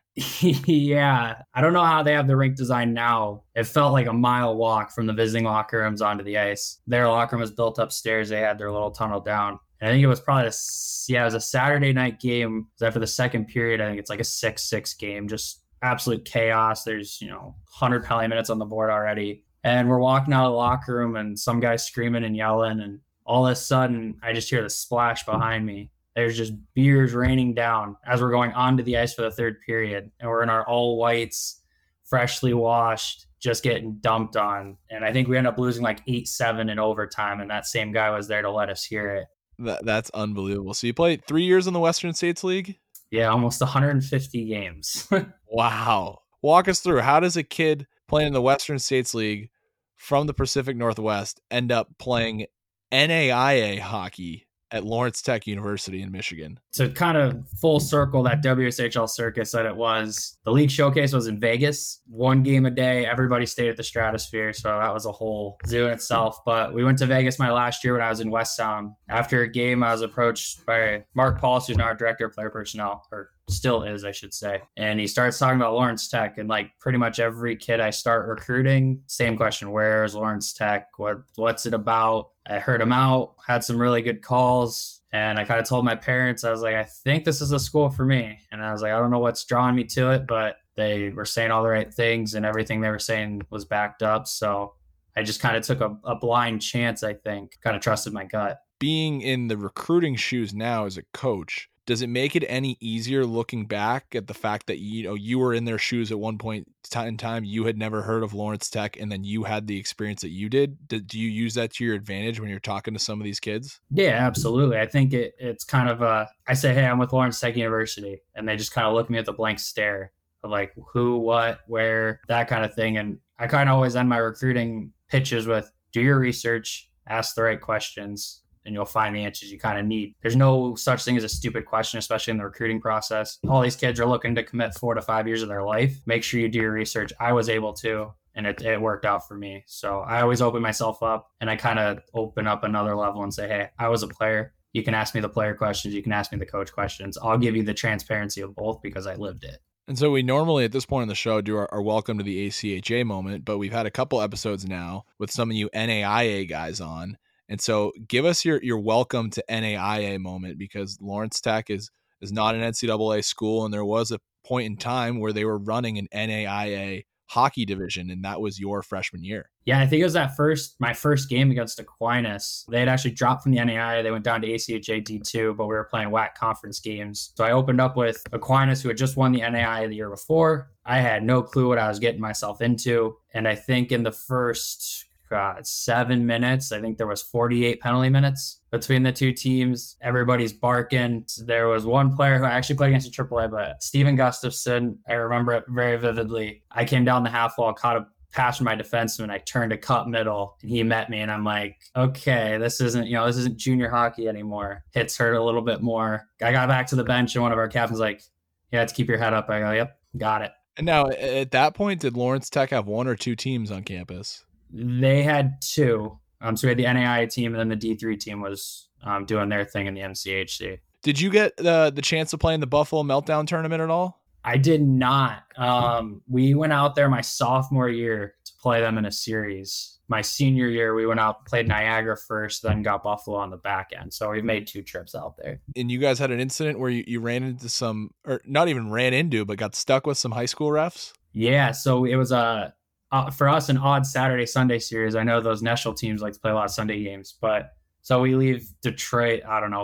Yeah. I don't know how they have the rink designed now. It felt like a mile walk from the visiting locker rooms onto the ice. Their locker room was built upstairs. They had their little tunnel down. And I think it was probably it was a Saturday night game. It was after the second period. I think it's like a 6-6 game, just absolute chaos. There's 100 penalty minutes on the board already, and we're walking out of the locker room, and some guy's screaming and yelling, and all of a sudden I just hear the splash behind me. There's just beers raining down as we're going onto the ice for the third period, and we're in our all whites, freshly washed, just getting dumped on. And I think we end up losing like 8-7 in overtime, and that same guy was there to let us hear it. That's unbelievable. So you played 3 years in the Western States League? Yeah, almost 150 games. Wow. Walk us through. How does a kid playing in the Western States League from the Pacific Northwest end up playing NAIA hockey at Lawrence Tech University in Michigan. To kind of full circle that WSHL circus that it was, the league showcase was in Vegas. 1 game a day, everybody stayed at the Stratosphere, so that was a whole zoo in itself. But we went to Vegas my last year when I was in West Sound. After a game, I was approached by Mark Paulus, who's now our director of player personnel, or still is, I should say. And he starts talking about Lawrence Tech, and like pretty much every kid I start recruiting, same question: where is Lawrence Tech? What's it about? I heard him out, had some really good calls, and I kind of told my parents, I was like, I think this is a school for me. And I was like, I don't know what's drawing me to it, but they were saying all the right things, and everything they were saying was backed up. So I just kind of took a blind chance, I think, kind of trusted my gut. Being in the recruiting shoes now as a coach, does it make it any easier looking back at the fact that you were in their shoes at one point in time, you had never heard of Lawrence Tech, and then you had the experience that you did? Do you use that to your advantage when you're talking to some of these kids? Yeah, absolutely. I think it's kind of I say, hey, I'm with Lawrence Tech University, and they just kind of look at me with a blank stare of like who, what, where, that kind of thing. And I kind of always end my recruiting pitches with, do your research, ask the right questions, and you'll find the answers you kind of need. There's no such thing as a stupid question, especially in the recruiting process. All these kids are looking to commit 4 to 5 years of their life. Make sure you do your research. I was able to, and it worked out for me. So I always open myself up, and I kind of open up another level and say, hey, I was a player. You can ask me the player questions. You can ask me the coach questions. I'll give you the transparency of both because I lived it. And so we normally at this point in the show do our welcome to the ACHA moment, but we've had a couple episodes now with some of you NAIA guys on. And so give us your welcome to NAIA moment, because Lawrence Tech is not an NCAA school. And there was a point in time where they were running an NAIA hockey division, and that was your freshman year. Yeah, I think it was my first game against Aquinas. They had actually dropped from the NAIA. They went down to ACHA D2, but we were playing WAC conference games. So I opened up with Aquinas, who had just won the NAIA the year before. I had no clue what I was getting myself into. And I think in the first 7 minutes, I think there was 48 penalty minutes between the two teams. Everybody's barking. There was one player who I actually played against in AAA, but Steven Gustafson, I remember it very vividly. I came down the half wall, caught a pass from my defenseman. I turned to cut middle, and he met me, and I'm like, okay, this isn't junior hockey anymore. Hits hurt a little bit more. I got back to the bench, and one of our captains like, you have to keep your head up. I go, yep, got it. And now at that point, did Lawrence Tech have 1 or 2 teams on campus? They had 2. So we had the NAIA team, and then the D3 team was doing their thing in the MCHC. Did you get the chance to play in the Buffalo Meltdown tournament at all? I did not. We went out there my sophomore year to play them in a series. My senior year, we went out, played Niagara first, then got Buffalo on the back end. So we've made 2 trips out there. And you guys had an incident where you ran into some, or not even ran into, but got stuck with some high school refs? Yeah, so it was for us, an odd Saturday, Sunday series. I know those national teams like to play a lot of Sunday games, but so we leave Detroit,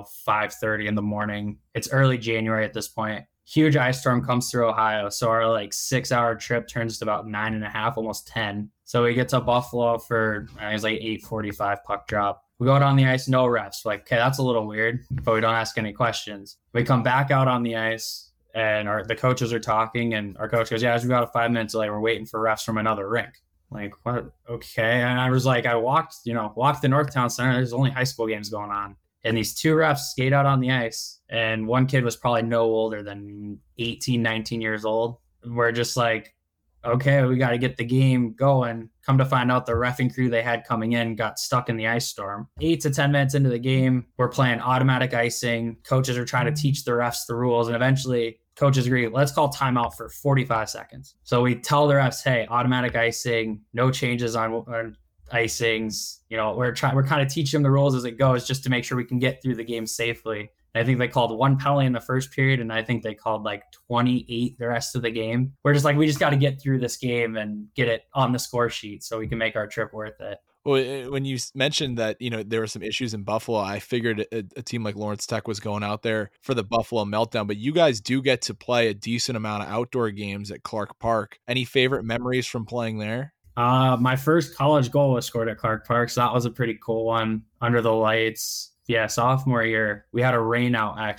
5:30 in the morning. It's early January at this point. Huge ice storm comes through Ohio. So our 6-hour trip turns to about 9.5, almost 10. So we get to Buffalo for, it was 8:45 puck drop. We go out on the ice, no refs. We're like, okay, that's a little weird, but we don't ask any questions. We come back out on the ice, and the coaches are talking, and our coach goes, yeah, we got 5 minutes delay. We're waiting for refs from another rink. Like, what? Okay. And I was like, I walked the Northtown Center. There's only high school games going on. And these 2 refs skate out on the ice. And one kid was probably no older than 18, 19 years old. We're just like, okay, we got to get the game going. Come to find out the reffing crew they had coming in got stuck in the ice storm. 8 to 10 minutes into the game, we're playing automatic icing. Coaches are trying to teach the refs the rules. And eventually coaches agree, let's call timeout for 45 seconds. So we tell the refs, hey, automatic icing, no changes on icings. We're kind of teaching them the rules as it goes, just to make sure we can get through the game safely. And I think they called 1 penalty in the first period, and I think they called 28 the rest of the game. We're just like, we just got to get through this game and get it on the score sheet so we can make our trip worth it. Well, when you mentioned that, there were some issues in Buffalo, I figured a team like Lawrence Tech was going out there for the Buffalo Meltdown, but you guys do get to play a decent amount of outdoor games at Clark Park. Any favorite memories from playing there? My first college goal was scored at Clark Park, so that was a pretty cool one. Under the lights. Yeah, sophomore year, we had a rain out actually.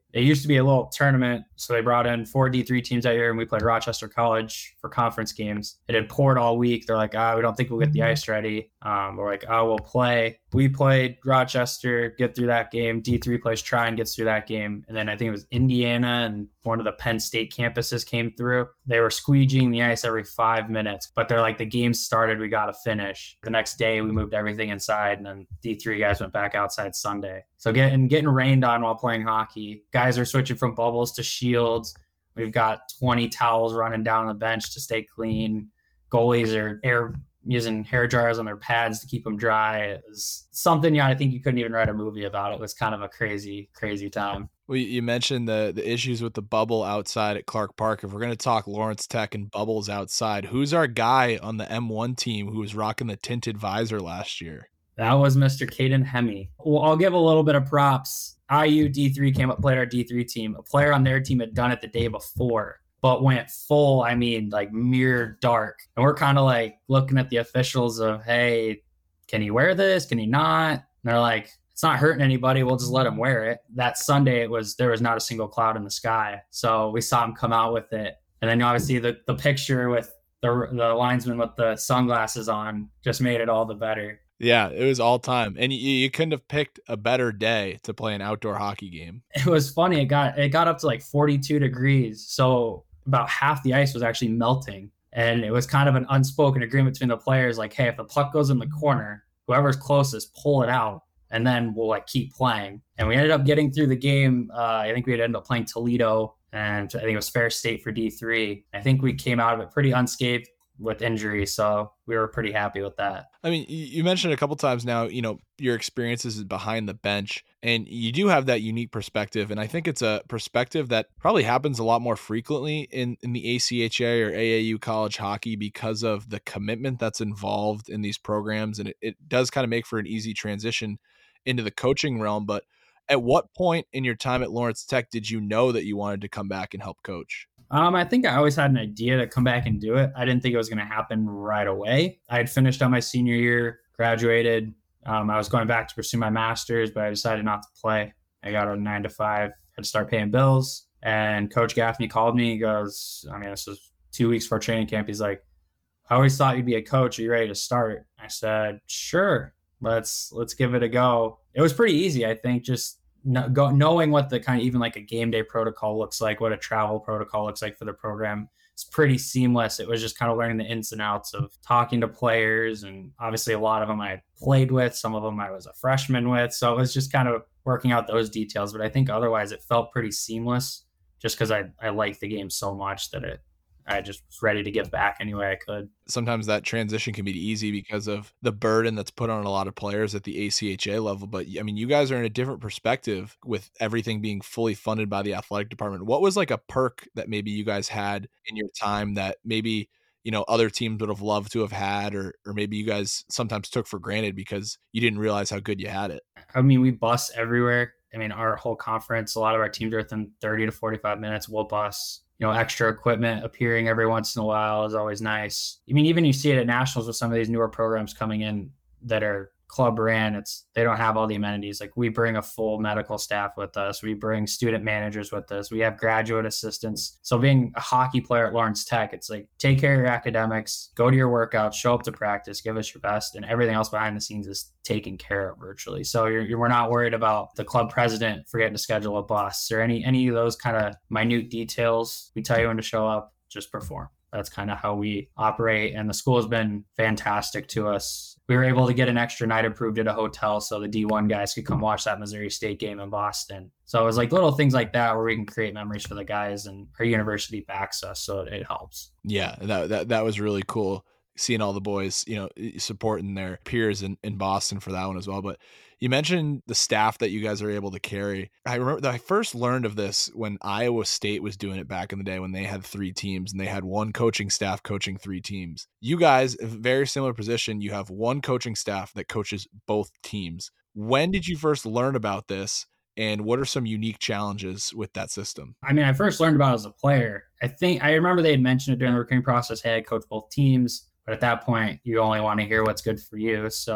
it used to be a little tournament. So they brought in 4 D3 teams that year, and we played Rochester College for conference games. It had poured all week. They're like, we don't think we'll get the ice ready. We're like, we'll play. We played Rochester, get through that game. D3 plays Trine, gets through that game. And then I think it was Indiana and one of the Penn State campuses came through. They were squeegeeing the ice every 5 minutes, but they're like, the game started, we got to finish. The next day, we moved everything inside, and then D3 guys went back outside Sunday. So getting rained on while playing hockey. Guys are switching from bubbles to shields. We've got 20 towels running down the bench to stay clean. Goalies are using hair dryers on their pads to keep them dry. It was something, I think you couldn't even write a movie about. It was kind of a crazy, crazy time. Well, you mentioned the issues with the bubble outside at Clark Park. If we're going to talk Lawrence Tech and bubbles outside, who's our guy on the M1 team who was rocking the tinted visor last year? That was Mr. Caden Hemme. Well, I'll give a little bit of props. IU D3 came up, played our D3 team. A player on their team had done it the day before, but went full, like mirror dark. And we're kind of like looking at the officials of, hey, can he wear this? Can he not? And they're like, it's not hurting anybody. We'll just let him wear it. That Sunday, there was not a single cloud in the sky. So we saw him come out with it. And then obviously the picture with the linesman with the sunglasses on just made it all the better. Yeah, it was all time. And you couldn't have picked a better day to play an outdoor hockey game. It was funny. It got up to like 42 degrees. So about half the ice was actually melting. And it was kind of an unspoken agreement between the players. Like, hey, if the puck goes in the corner, whoever's closest, pull it out. And then we'll like keep playing. And we ended up getting through the game. I think we had ended up playing Toledo, and I think it was Fair State for D3. I think we came out of it pretty unscathed with injury, so we were pretty happy with that. I mean, you mentioned a couple times now, your experiences behind the bench, and you do have that unique perspective, and I think it's a perspective that probably happens a lot more frequently in the ACHA or AAU college hockey because of the commitment that's involved in these programs, and it does kind of make for an easy transition into the coaching realm. But at what point in your time at Lawrence Tech did you know that you wanted to come back and help coach? I think I always had an idea to come back and do it. I didn't think it was going to happen right away. I had finished on my senior year, graduated. I was going back to pursue my master's, but I decided not to play. I got a 9-to-5, had to start paying bills. And Coach Gaffney called me. He goes, this was 2 weeks before training camp. He's like, I always thought you'd be a coach. Are you ready to start? I said, sure, let's give it a go. It was pretty easy, I think, just knowing what the kind of even like a game day protocol looks like, what a travel protocol looks like for the program. It's pretty seamless. It was just kind of learning the ins and outs of talking to players. And obviously a lot of them I had played with, some of them I was a freshman with. So it was just kind of working out those details. But I think otherwise it felt pretty seamless just because I liked the game so much that I just was ready to give back any way I could. Sometimes that transition can be easy because of the burden that's put on a lot of players at the ACHA level. But I mean, you guys are in a different perspective with everything being fully funded by the athletic department. What was like a perk that maybe you guys had in your time that maybe, other teams would have loved to have had, or maybe you guys sometimes took for granted because you didn't realize how good you had it? I mean, we bus everywhere. I mean, our whole conference, a lot of our teams are within 30 to 45 minutes. We'll bus. Extra equipment appearing every once in a while is always nice. I mean, even you see it at nationals with some of these newer programs coming in that are club ran. They don't have all the amenities. Like we bring a full medical staff with us. We bring student managers with us. We have graduate assistants. So being a hockey player at Lawrence Tech, it's like, take care of your academics, go to your workouts, show up to practice, give us your best, and everything else behind the scenes is taken care of virtually. So we're not worried about the club president forgetting to schedule a bus or any of those kind of minute details. We tell you when to show up, just perform. That's kind of how we operate. And the school has been fantastic to us. We were able to get an extra night approved at a hotel so the D1 guys could come watch that Missouri State game in Boston. So it was like little things like that where we can create memories for the guys, and our university backs us, so it helps. Yeah, that was really cool, seeing all the boys, supporting their peers in Boston for that one as well. But you mentioned the staff that you guys are able to carry. I remember that I first learned of this when Iowa State was doing it back in the day when they had 3 teams and they had one coaching staff coaching 3 teams. You guys, a very similar position, you have one coaching staff that coaches both teams. When did you first learn about this? And what are some unique challenges with that system? I mean, I first learned about it as a player. I remember they had mentioned it during the recruiting process. Hey, I coach both teams. But at that point, you only want to hear what's good for you. So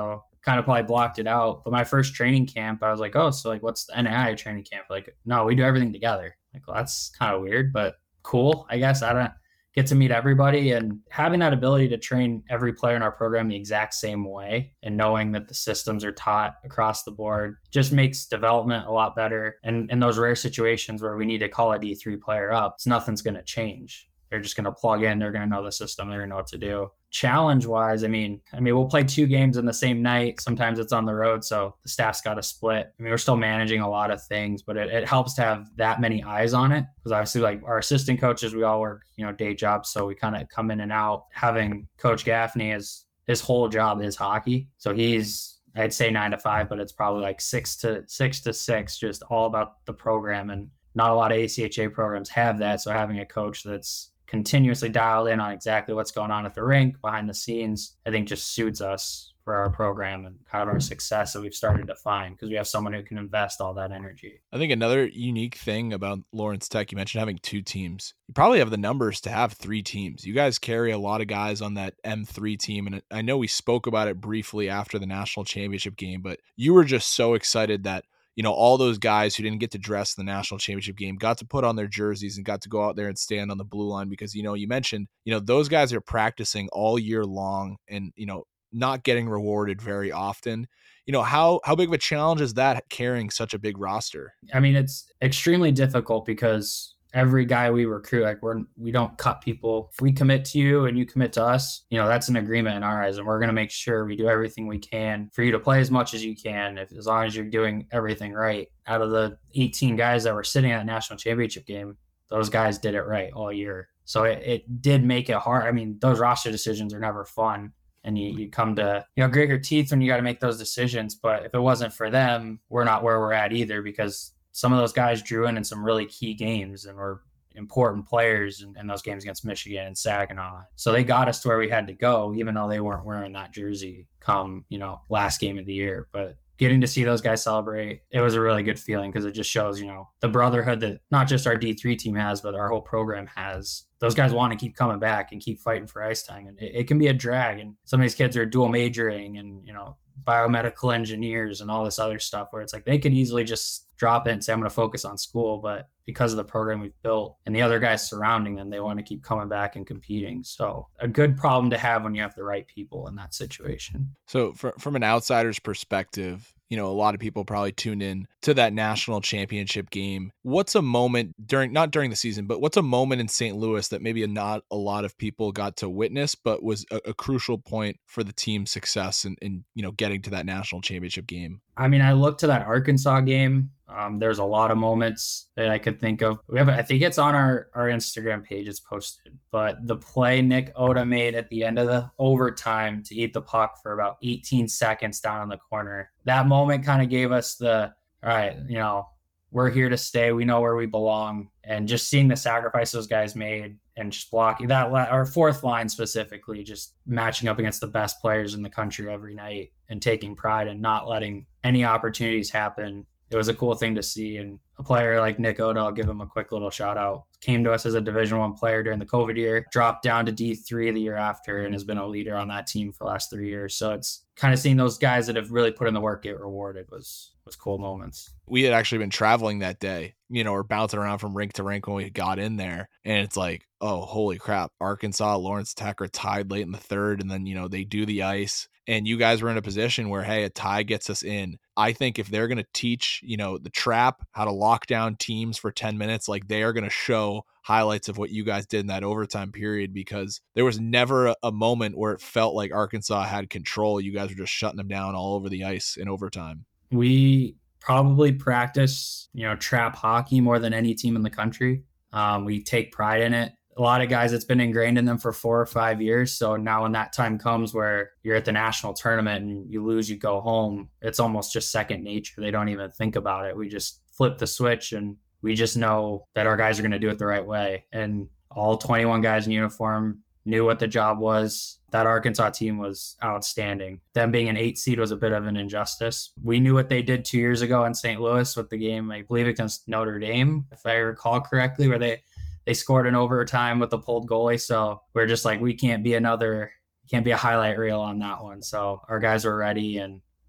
kind of probably blocked it out. But my first training camp, I was like, oh, so like, what's the NAI training camp? Like, no, we do everything together. Like, well, that's kind of weird, but cool. I guess I don't get to meet everybody, and having that ability to train every player in our program the exact same way and knowing that the systems are taught across the board just makes development a lot better. And in those rare situations where we need to call a D3 player up, nothing's going to change. They're just going to plug in. They're going to know the system. They're going to know what to do. Challenge wise, I mean, we'll play 2 games in the same night. Sometimes it's on the road, so the staff's got to split. We're still managing a lot of things, but it helps to have that many eyes on it, because obviously, like, our assistant coaches, we all work, day jobs, so we kind of come in and out. Having Coach Gaffney, his whole job is hockey, so I'd say 9 to 5, but it's probably like 6 to 6, just all about the program. And not a lot of ACHA programs have that, so having a coach that's continuously dialed in on exactly what's going on at the rink behind the scenes, I think just suits us for our program and kind of our success that we've started to find, because we have someone who can invest all that energy. I think another unique thing about Lawrence Tech, you mentioned having 2 teams. You probably have the numbers to have 3 teams. You guys carry a lot of guys on that M3 team. And I know we spoke about it briefly after the national championship game, but you were just so excited that all those guys who didn't get to dress in the national championship game got to put on their jerseys and got to go out there and stand on the blue line, because, you mentioned, those guys are practicing all year long and, not getting rewarded very often. How big of a challenge is that, carrying such a big roster? It's extremely difficult because every guy we recruit, like, we don't cut people. If we commit to you and you commit to us, that's an agreement in our eyes, and we're going to make sure we do everything we can for you to play as much as you can, as long as you're doing everything right. Out of the 18 guys that were sitting at the national championship game, those guys did it right all year. So it did make it hard. Those roster decisions are never fun. And you come to, grit your teeth when you got to make those decisions. But if it wasn't for them, we're not where we're at either, because some of those guys drew in some really key games and were important players in those games against Michigan and Saginaw. So they got us to where we had to go, even though they weren't wearing that jersey come, last game of the year. But getting to see those guys celebrate, it was a really good feeling, because it just shows, the brotherhood that not just our D3 team has, but our whole program has. Those guys want to keep coming back and keep fighting for ice time. And it can be a drag. And some of these kids are dual majoring and, biomedical engineers and all this other stuff, where it's like they could easily just drop it and say, I'm going to focus on school. But because of the program we've built and the other guys surrounding them, they want to keep coming back and competing. So a good problem to have when you have the right people in that situation. So from an outsider's perspective, a lot of people probably tuned in to that national championship game. What's a moment not during the season, but what's a moment in St. Louis that maybe not a lot of people got to witness, but was a crucial point for the team's success in getting to that national championship game? I look to that Arkansas game. There's a lot of moments that I could think of. I think it's on our Instagram page. It's posted. But the play Nick Oda made at the end of the overtime to eat the puck for about 18 seconds down in the corner, that moment kind of gave us all right, we're here to stay. We know where we belong. And just seeing the sacrifice those guys made and just blocking that, our 4th line specifically, just matching up against the best players in the country every night and taking pride and not letting any opportunities happen. It was a cool thing to see. And a player like Nick Oda, I'll give him a quick little shout out, came to us as a Division I player during the COVID year, dropped down to D3 the year after, and has been a leader on that team for the last 3 years. So it's kind of seeing those guys that have really put in the work get rewarded was cool moments. We had actually been traveling that day, or bouncing around from rink to rink when we got in there. And it's like, oh, holy crap. Arkansas, Lawrence Tech are tied late in the 3rd. And then, they do the ice. And you guys were in a position where, hey, a tie gets us in. I think if they're going to teach, the trap, how to lock down teams for 10 minutes, like, they are going to show highlights of what you guys did in that overtime period, because there was never a moment where it felt like Arkansas had control. You guys were just shutting them down all over the ice in overtime. We probably practice, trap hockey more than any team in the country. We take pride in it. A lot of guys, it's been ingrained in them for 4 or 5 years. So now when that time comes where you're at the national tournament and you lose, you go home, it's almost just second nature. They don't even think about it. We just flip the switch and we just know that our guys are going to do it the right way. And all 21 guys in uniform knew what the job was. That Arkansas team was outstanding. Them being an 8 seed was a bit of an injustice. We knew what they did 2 years ago in St. Louis with the game, I believe against Notre Dame, if I recall correctly, where they scored an overtime with a pulled goalie. So we're just like, we can't be a highlight reel on that one. So our guys were ready, and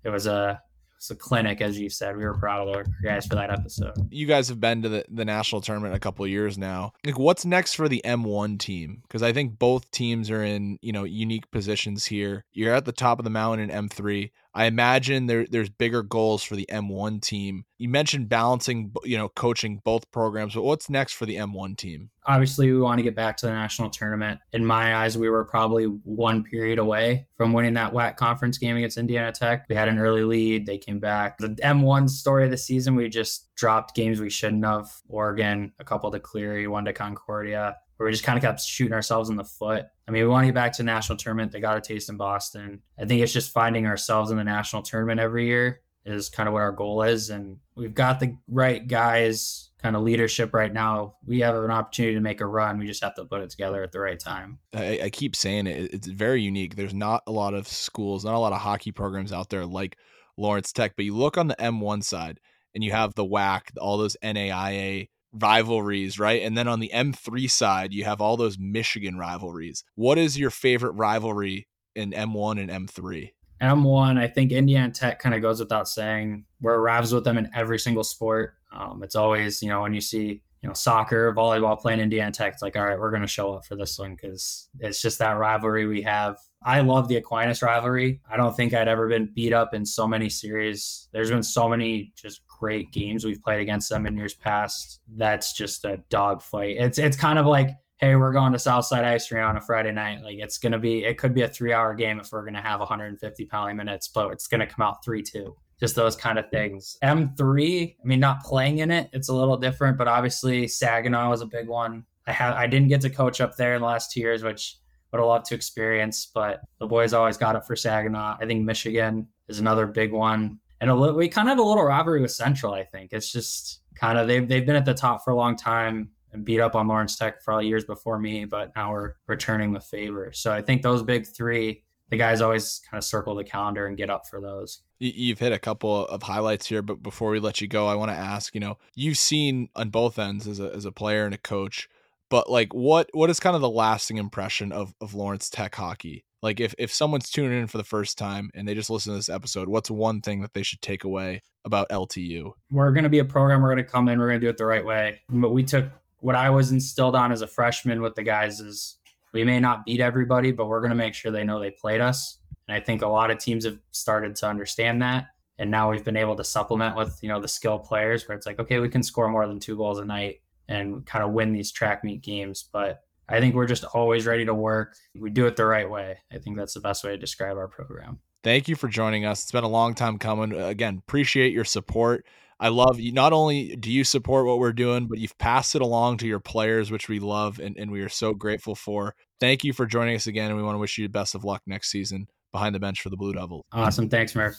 it was a clinic, as you said. We were proud of our guys for that episode. You guys have been to the national tournament a couple of years now. Like, what's next for the M1 team? Because I think both teams are in, unique positions here. You're at the top of the mountain in M3. I imagine there's bigger goals for the M1 team. You mentioned balancing, coaching both programs, but what's next for the M1 team? Obviously, we want to get back to the national tournament. In my eyes, we were probably one period away from winning that WAC conference game against Indiana Tech. We had an early lead. They came back. The M1 story of the season, we just dropped games we shouldn't have. Oregon, a couple to Cleary, one to Concordia, where we just kind of kept shooting ourselves in the foot. I mean, we want to get back to the national tournament. They got a taste in Boston. I think it's just finding ourselves in the national tournament every year is kind of what our goal is. And we've got the right guys, kind of leadership right now. We have an opportunity to make a run. We just have to put it together at the right time. I keep saying it. It's very unique. There's not a lot of schools, not a lot of hockey programs out there like Lawrence Tech. But you look on the M1 side and you have the WAC, all those NAIA rivalries, right? And then on the M3 side, you have all those Michigan rivalries. What is your favorite rivalry in M1 and M3? M1, I think Indiana Tech kind of goes without saying. We're rivals with them in every single sport. It's always, when you see, soccer, volleyball playing Indiana Tech, it's like, all right, we're going to show up for this one because it's just that rivalry we have. I love the Aquinas rivalry. I don't think I'd ever been beat up in so many series. There's been so many just great games we've played against them in years past. That's just a dogfight. It's kind of like, hey, we're going to Southside Ice Arena on a Friday night. Like it could be a 3-hour game if we're going to have 150 penalty minutes, but it's going to come out 3-2. Just those kind of things. M3, I mean, not playing in it, it's a little different, but obviously Saginaw was a big one. I didn't get to coach up there in the last 2 years, which would have loved to experience, but the boys always got it for Saginaw. I think Michigan is another big one. And we kind of have a little rivalry with Central, I think. It's just kind of, they've been at the top for a long time and beat up on Lawrence Tech for all years before me, but now we're returning the favor. So I think those big three, the guys always kind of circle the calendar and get up for those. You've hit a couple of highlights here, but before we let you go, I want to ask, you've seen on both ends as a player and a coach, but like what is kind of the lasting impression of Lawrence Tech hockey? Like if someone's tuning in for the first time and they just listen to this episode, what's one thing that they should take away about LTU? We're going to be a program. We're going to come in. We're going to do it the right way. But we took what I was instilled on as a freshman with the guys is we may not beat everybody, but we're going to make sure they know they played us. And I think a lot of teams have started to understand that. And now we've been able to supplement with, the skill players where it's like, okay, we can score more than 2 goals a night and kind of win these track meet games. But I think we're just always ready to work. We do it the right way. I think that's the best way to describe our program. Thank you for joining us. It's been a long time coming. Again, appreciate your support. I love you. Not only do you support what we're doing, but you've passed it along to your players, which we love and we are so grateful for. Thank you for joining us again, and we want to wish you the best of luck next season behind the bench for the Blue Devils. Awesome. Thanks, Murph.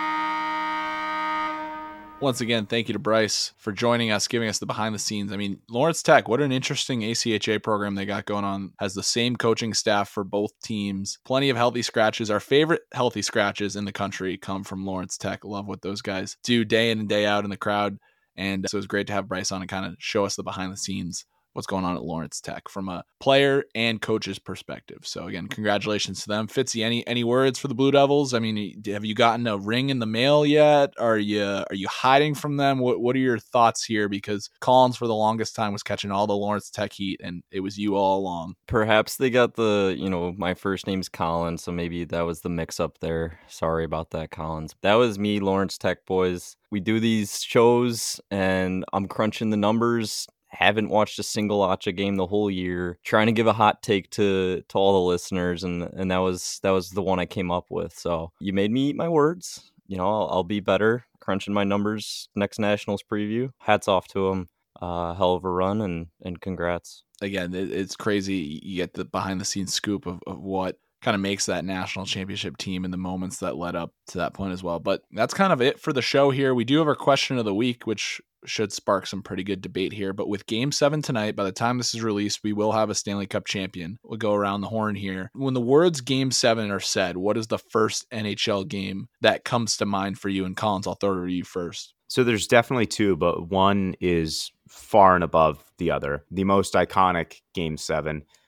Once again, thank you to Bryce for joining us, giving us the behind the scenes. I mean, Lawrence Tech, what an interesting ACHA program they got going on. Has the same coaching staff for both teams. Plenty of healthy scratches. Our favorite healthy scratches in the country come from Lawrence Tech. Love what those guys do day in and day out in the crowd. And so it was great to have Bryce on and kind of show us the behind the scenes, what's going on at Lawrence Tech from a player and coach's perspective. So again, congratulations to them. Fitzy, any words for the Blue Devils? I mean, have you gotten a ring in the mail yet? Are you hiding from them? What are your thoughts here? Because Collins for the longest time was catching all the Lawrence Tech heat, and it was you all along. Perhaps they got my first name's Collins, so maybe that was the mix up there. Sorry about that, Collins. That was me, Lawrence Tech boys. We do these shows and I'm crunching the numbers. Haven't watched a single Acha game the whole year, trying to give a hot take to all the listeners, and that was the one I came up with. So you made me eat my words. I'll be better crunching my numbers next Nationals preview. Hats off to them. Hell of a run, and congrats. Again, it's crazy. You get the behind the scenes scoop of what kind of makes that national championship team and the moments that led up to that point as well. But that's kind of it for the show here. We do have our question of the week, which should spark some pretty good debate here. But with Game 7 tonight, by the time this is released, we will have a Stanley Cup champion. We'll go around the horn here. When the words Game 7 are said, what is the first NHL game that comes to mind for you? And Collins, I'll throw it to you first. So there's definitely two, but one is far and above the other. The most iconic Game 7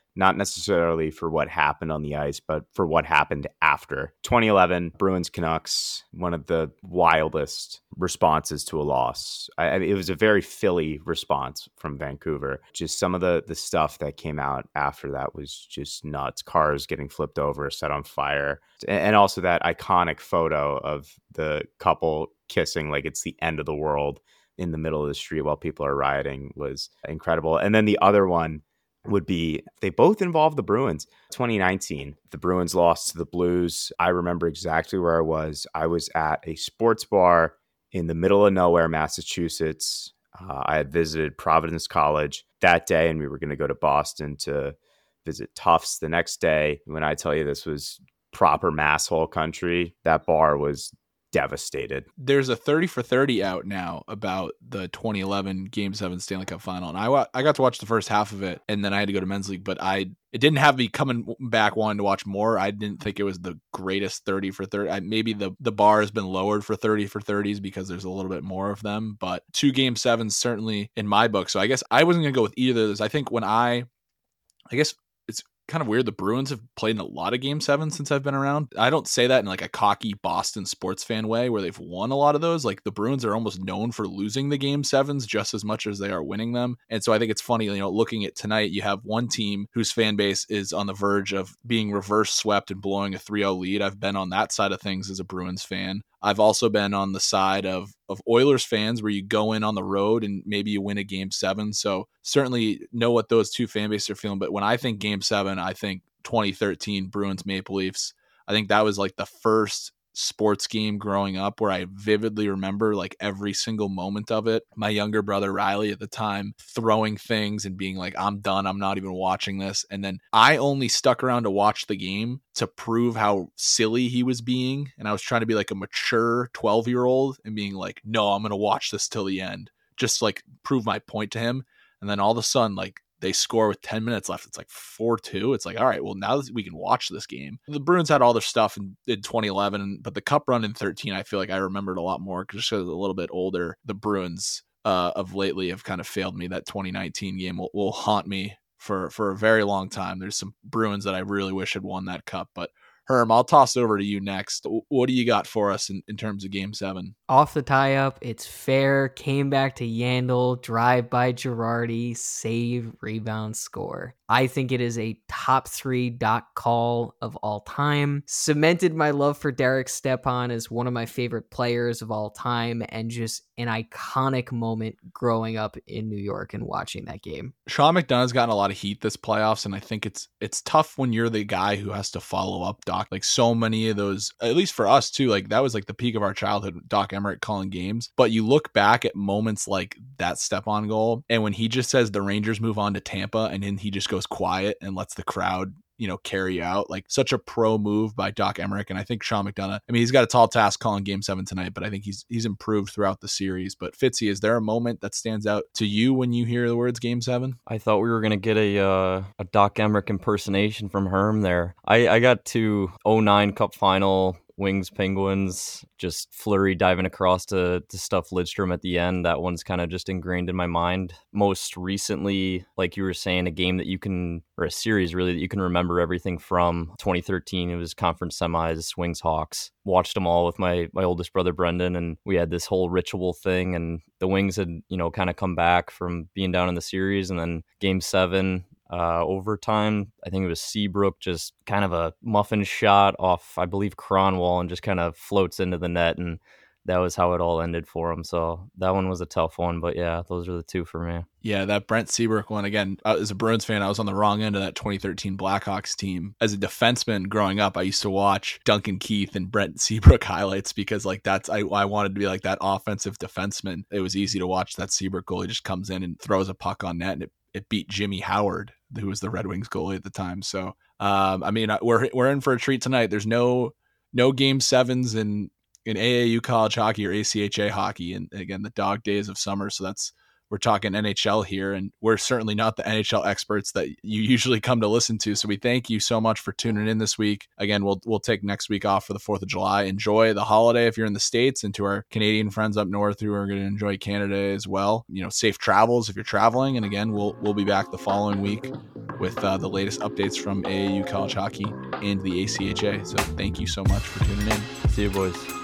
not necessarily for what happened on the ice, but for what happened after. 2011, Bruins Canucks, one of the wildest responses to a loss. It was a very Philly response from Vancouver. Just some of the stuff that came out after that was just nuts. Cars getting flipped over, set on fire. And also that iconic photo of the couple kissing like it's the end of the world in the middle of the street while people are rioting was incredible. And then the other one would be, they both involve the Bruins. 2019, the Bruins lost to the Blues. I remember exactly where I was. I was at a sports bar in the middle of nowhere, Massachusetts. I had visited Providence College that day, and we were going to go to Boston to visit Tufts the next day. When I tell you this was proper masshole country, that bar was devastated. There's a 30 for 30 out now about the 2011 Game 7 Stanley Cup Final. And I got to watch the first half of it, and then I had to go to men's league, but it didn't have me coming back wanting to watch more. I didn't think it was the greatest 30 for 30. Maybe the bar has been lowered for 30 for 30s because there's a little bit more of them, but 2 Game 7s certainly in my book. So I guess I wasn't going to go with either of those. I think I guess it's kind of weird. The Bruins have played in a lot of Game 7 since I've been around. I don't say that in like a cocky Boston sports fan way where they've won a lot of those. Like the Bruins are almost known for losing the Game 7s just as much as they are winning them. And so I think it's funny, looking at tonight, you have one team whose fan base is on the verge of being reverse swept and blowing a 3-0 lead. I've been on that side of things as a Bruins fan. I've also been on the side of Oilers fans where you go in on the road and maybe you win a Game 7. So certainly know what those two fan bases are feeling. But when I think Game 7, I think 2013 Bruins Maple Leafs. I think that was like the first sports game growing up where I vividly remember like every single moment of it. My younger brother Riley at the time throwing things and being like, I'm done, I'm not even watching this. And then I only stuck around to watch the game to prove how silly he was being. And I was trying to be like a mature 12-year-old and being like, no, I'm going to watch this till the end, just like prove my point to him. And then all of a sudden, like, they score with 10 minutes left. It's like 4-2. It's like, all right, well, now we can watch this game. The Bruins had all their stuff in 2011, but the cup run in 13, I feel like I remembered a lot more just because I was a little bit older. The Bruins of lately have kind of failed me. That 2019 game will haunt me for a very long time. There's some Bruins that I really wish had won that cup, but Herm, I'll toss it over to you next. What do you got for us in terms of Game 7? Off the tie-up, it's fair. Came back to Yandle, drive by Girardi, save, rebound, score. I think it is a top 3 Doc call of all time. Cemented my love for Derek Stepan as one of my favorite players of all time, and just an iconic moment growing up in New York and watching that game. Sean McDonough's gotten a lot of heat this playoffs, and I think it's tough when you're the guy who has to follow up Doc. Like so many of those, at least for us too, like that was like the peak of our childhood, Doc Emmerich calling games. But you look back at moments like that Stepan goal, and when he just says the Rangers move on to Tampa, and then he just goes quiet and lets the crowd carry out, like such a pro move by Doc Emmerich. And I think Sean McDonough, I mean, he's got a tall task calling Game 7 tonight, but I think he's improved throughout the series. But Fitzy, is there a moment that stands out to you when you hear the words Game 7? I thought we were going to get a Doc Emmerich impersonation from Herm there. I got to 09 Cup Final, Wings Penguins, just Fleury diving across to stuff Lidstrom at the end. That one's kind of just ingrained in my mind. Most recently, like you were saying, a game that you can, or a series really, that you can remember everything from. 2013, it was conference semis, Wings Hawks. Watched them all with my oldest brother Brendan, and we had this whole ritual thing, and the Wings had kind of come back from being down in the series, and then Game 7, overtime, I think it was Seabrook, just kind of a muffin shot off, I believe, Cronwall, and just kind of floats into the net, and that was how it all ended for him. So that one was a tough one, but yeah, those are the two for me. Yeah, that Brent Seabrook one, again, as a Bruins fan, I was on the wrong end of that 2013 Blackhawks team. As a defenseman growing up, I used to watch Duncan Keith and Brent Seabrook highlights because like I wanted to be like that offensive defenseman. It was easy to watch that Seabrook goal. He just comes in and throws a puck on net, and it beat Jimmy Howard, who was the Red Wings goalie at the time. So, I mean, we're in for a treat tonight. There's no Game 7s in AAU college hockey or ACHA hockey, and again, the dog days of summer. So that's we're talking NHL here, and we're certainly not the NHL experts that you usually come to listen to. So we thank you so much for tuning in this week. Again, we'll take next week off for the 4th of July. Enjoy the holiday if you're in the States, and to our Canadian friends up north who are going to enjoy Canada as well, safe travels if you're traveling. And again, we'll be back the following week with the latest updates from AAU college hockey and the ACHA. So thank you so much for tuning in. See you, boys.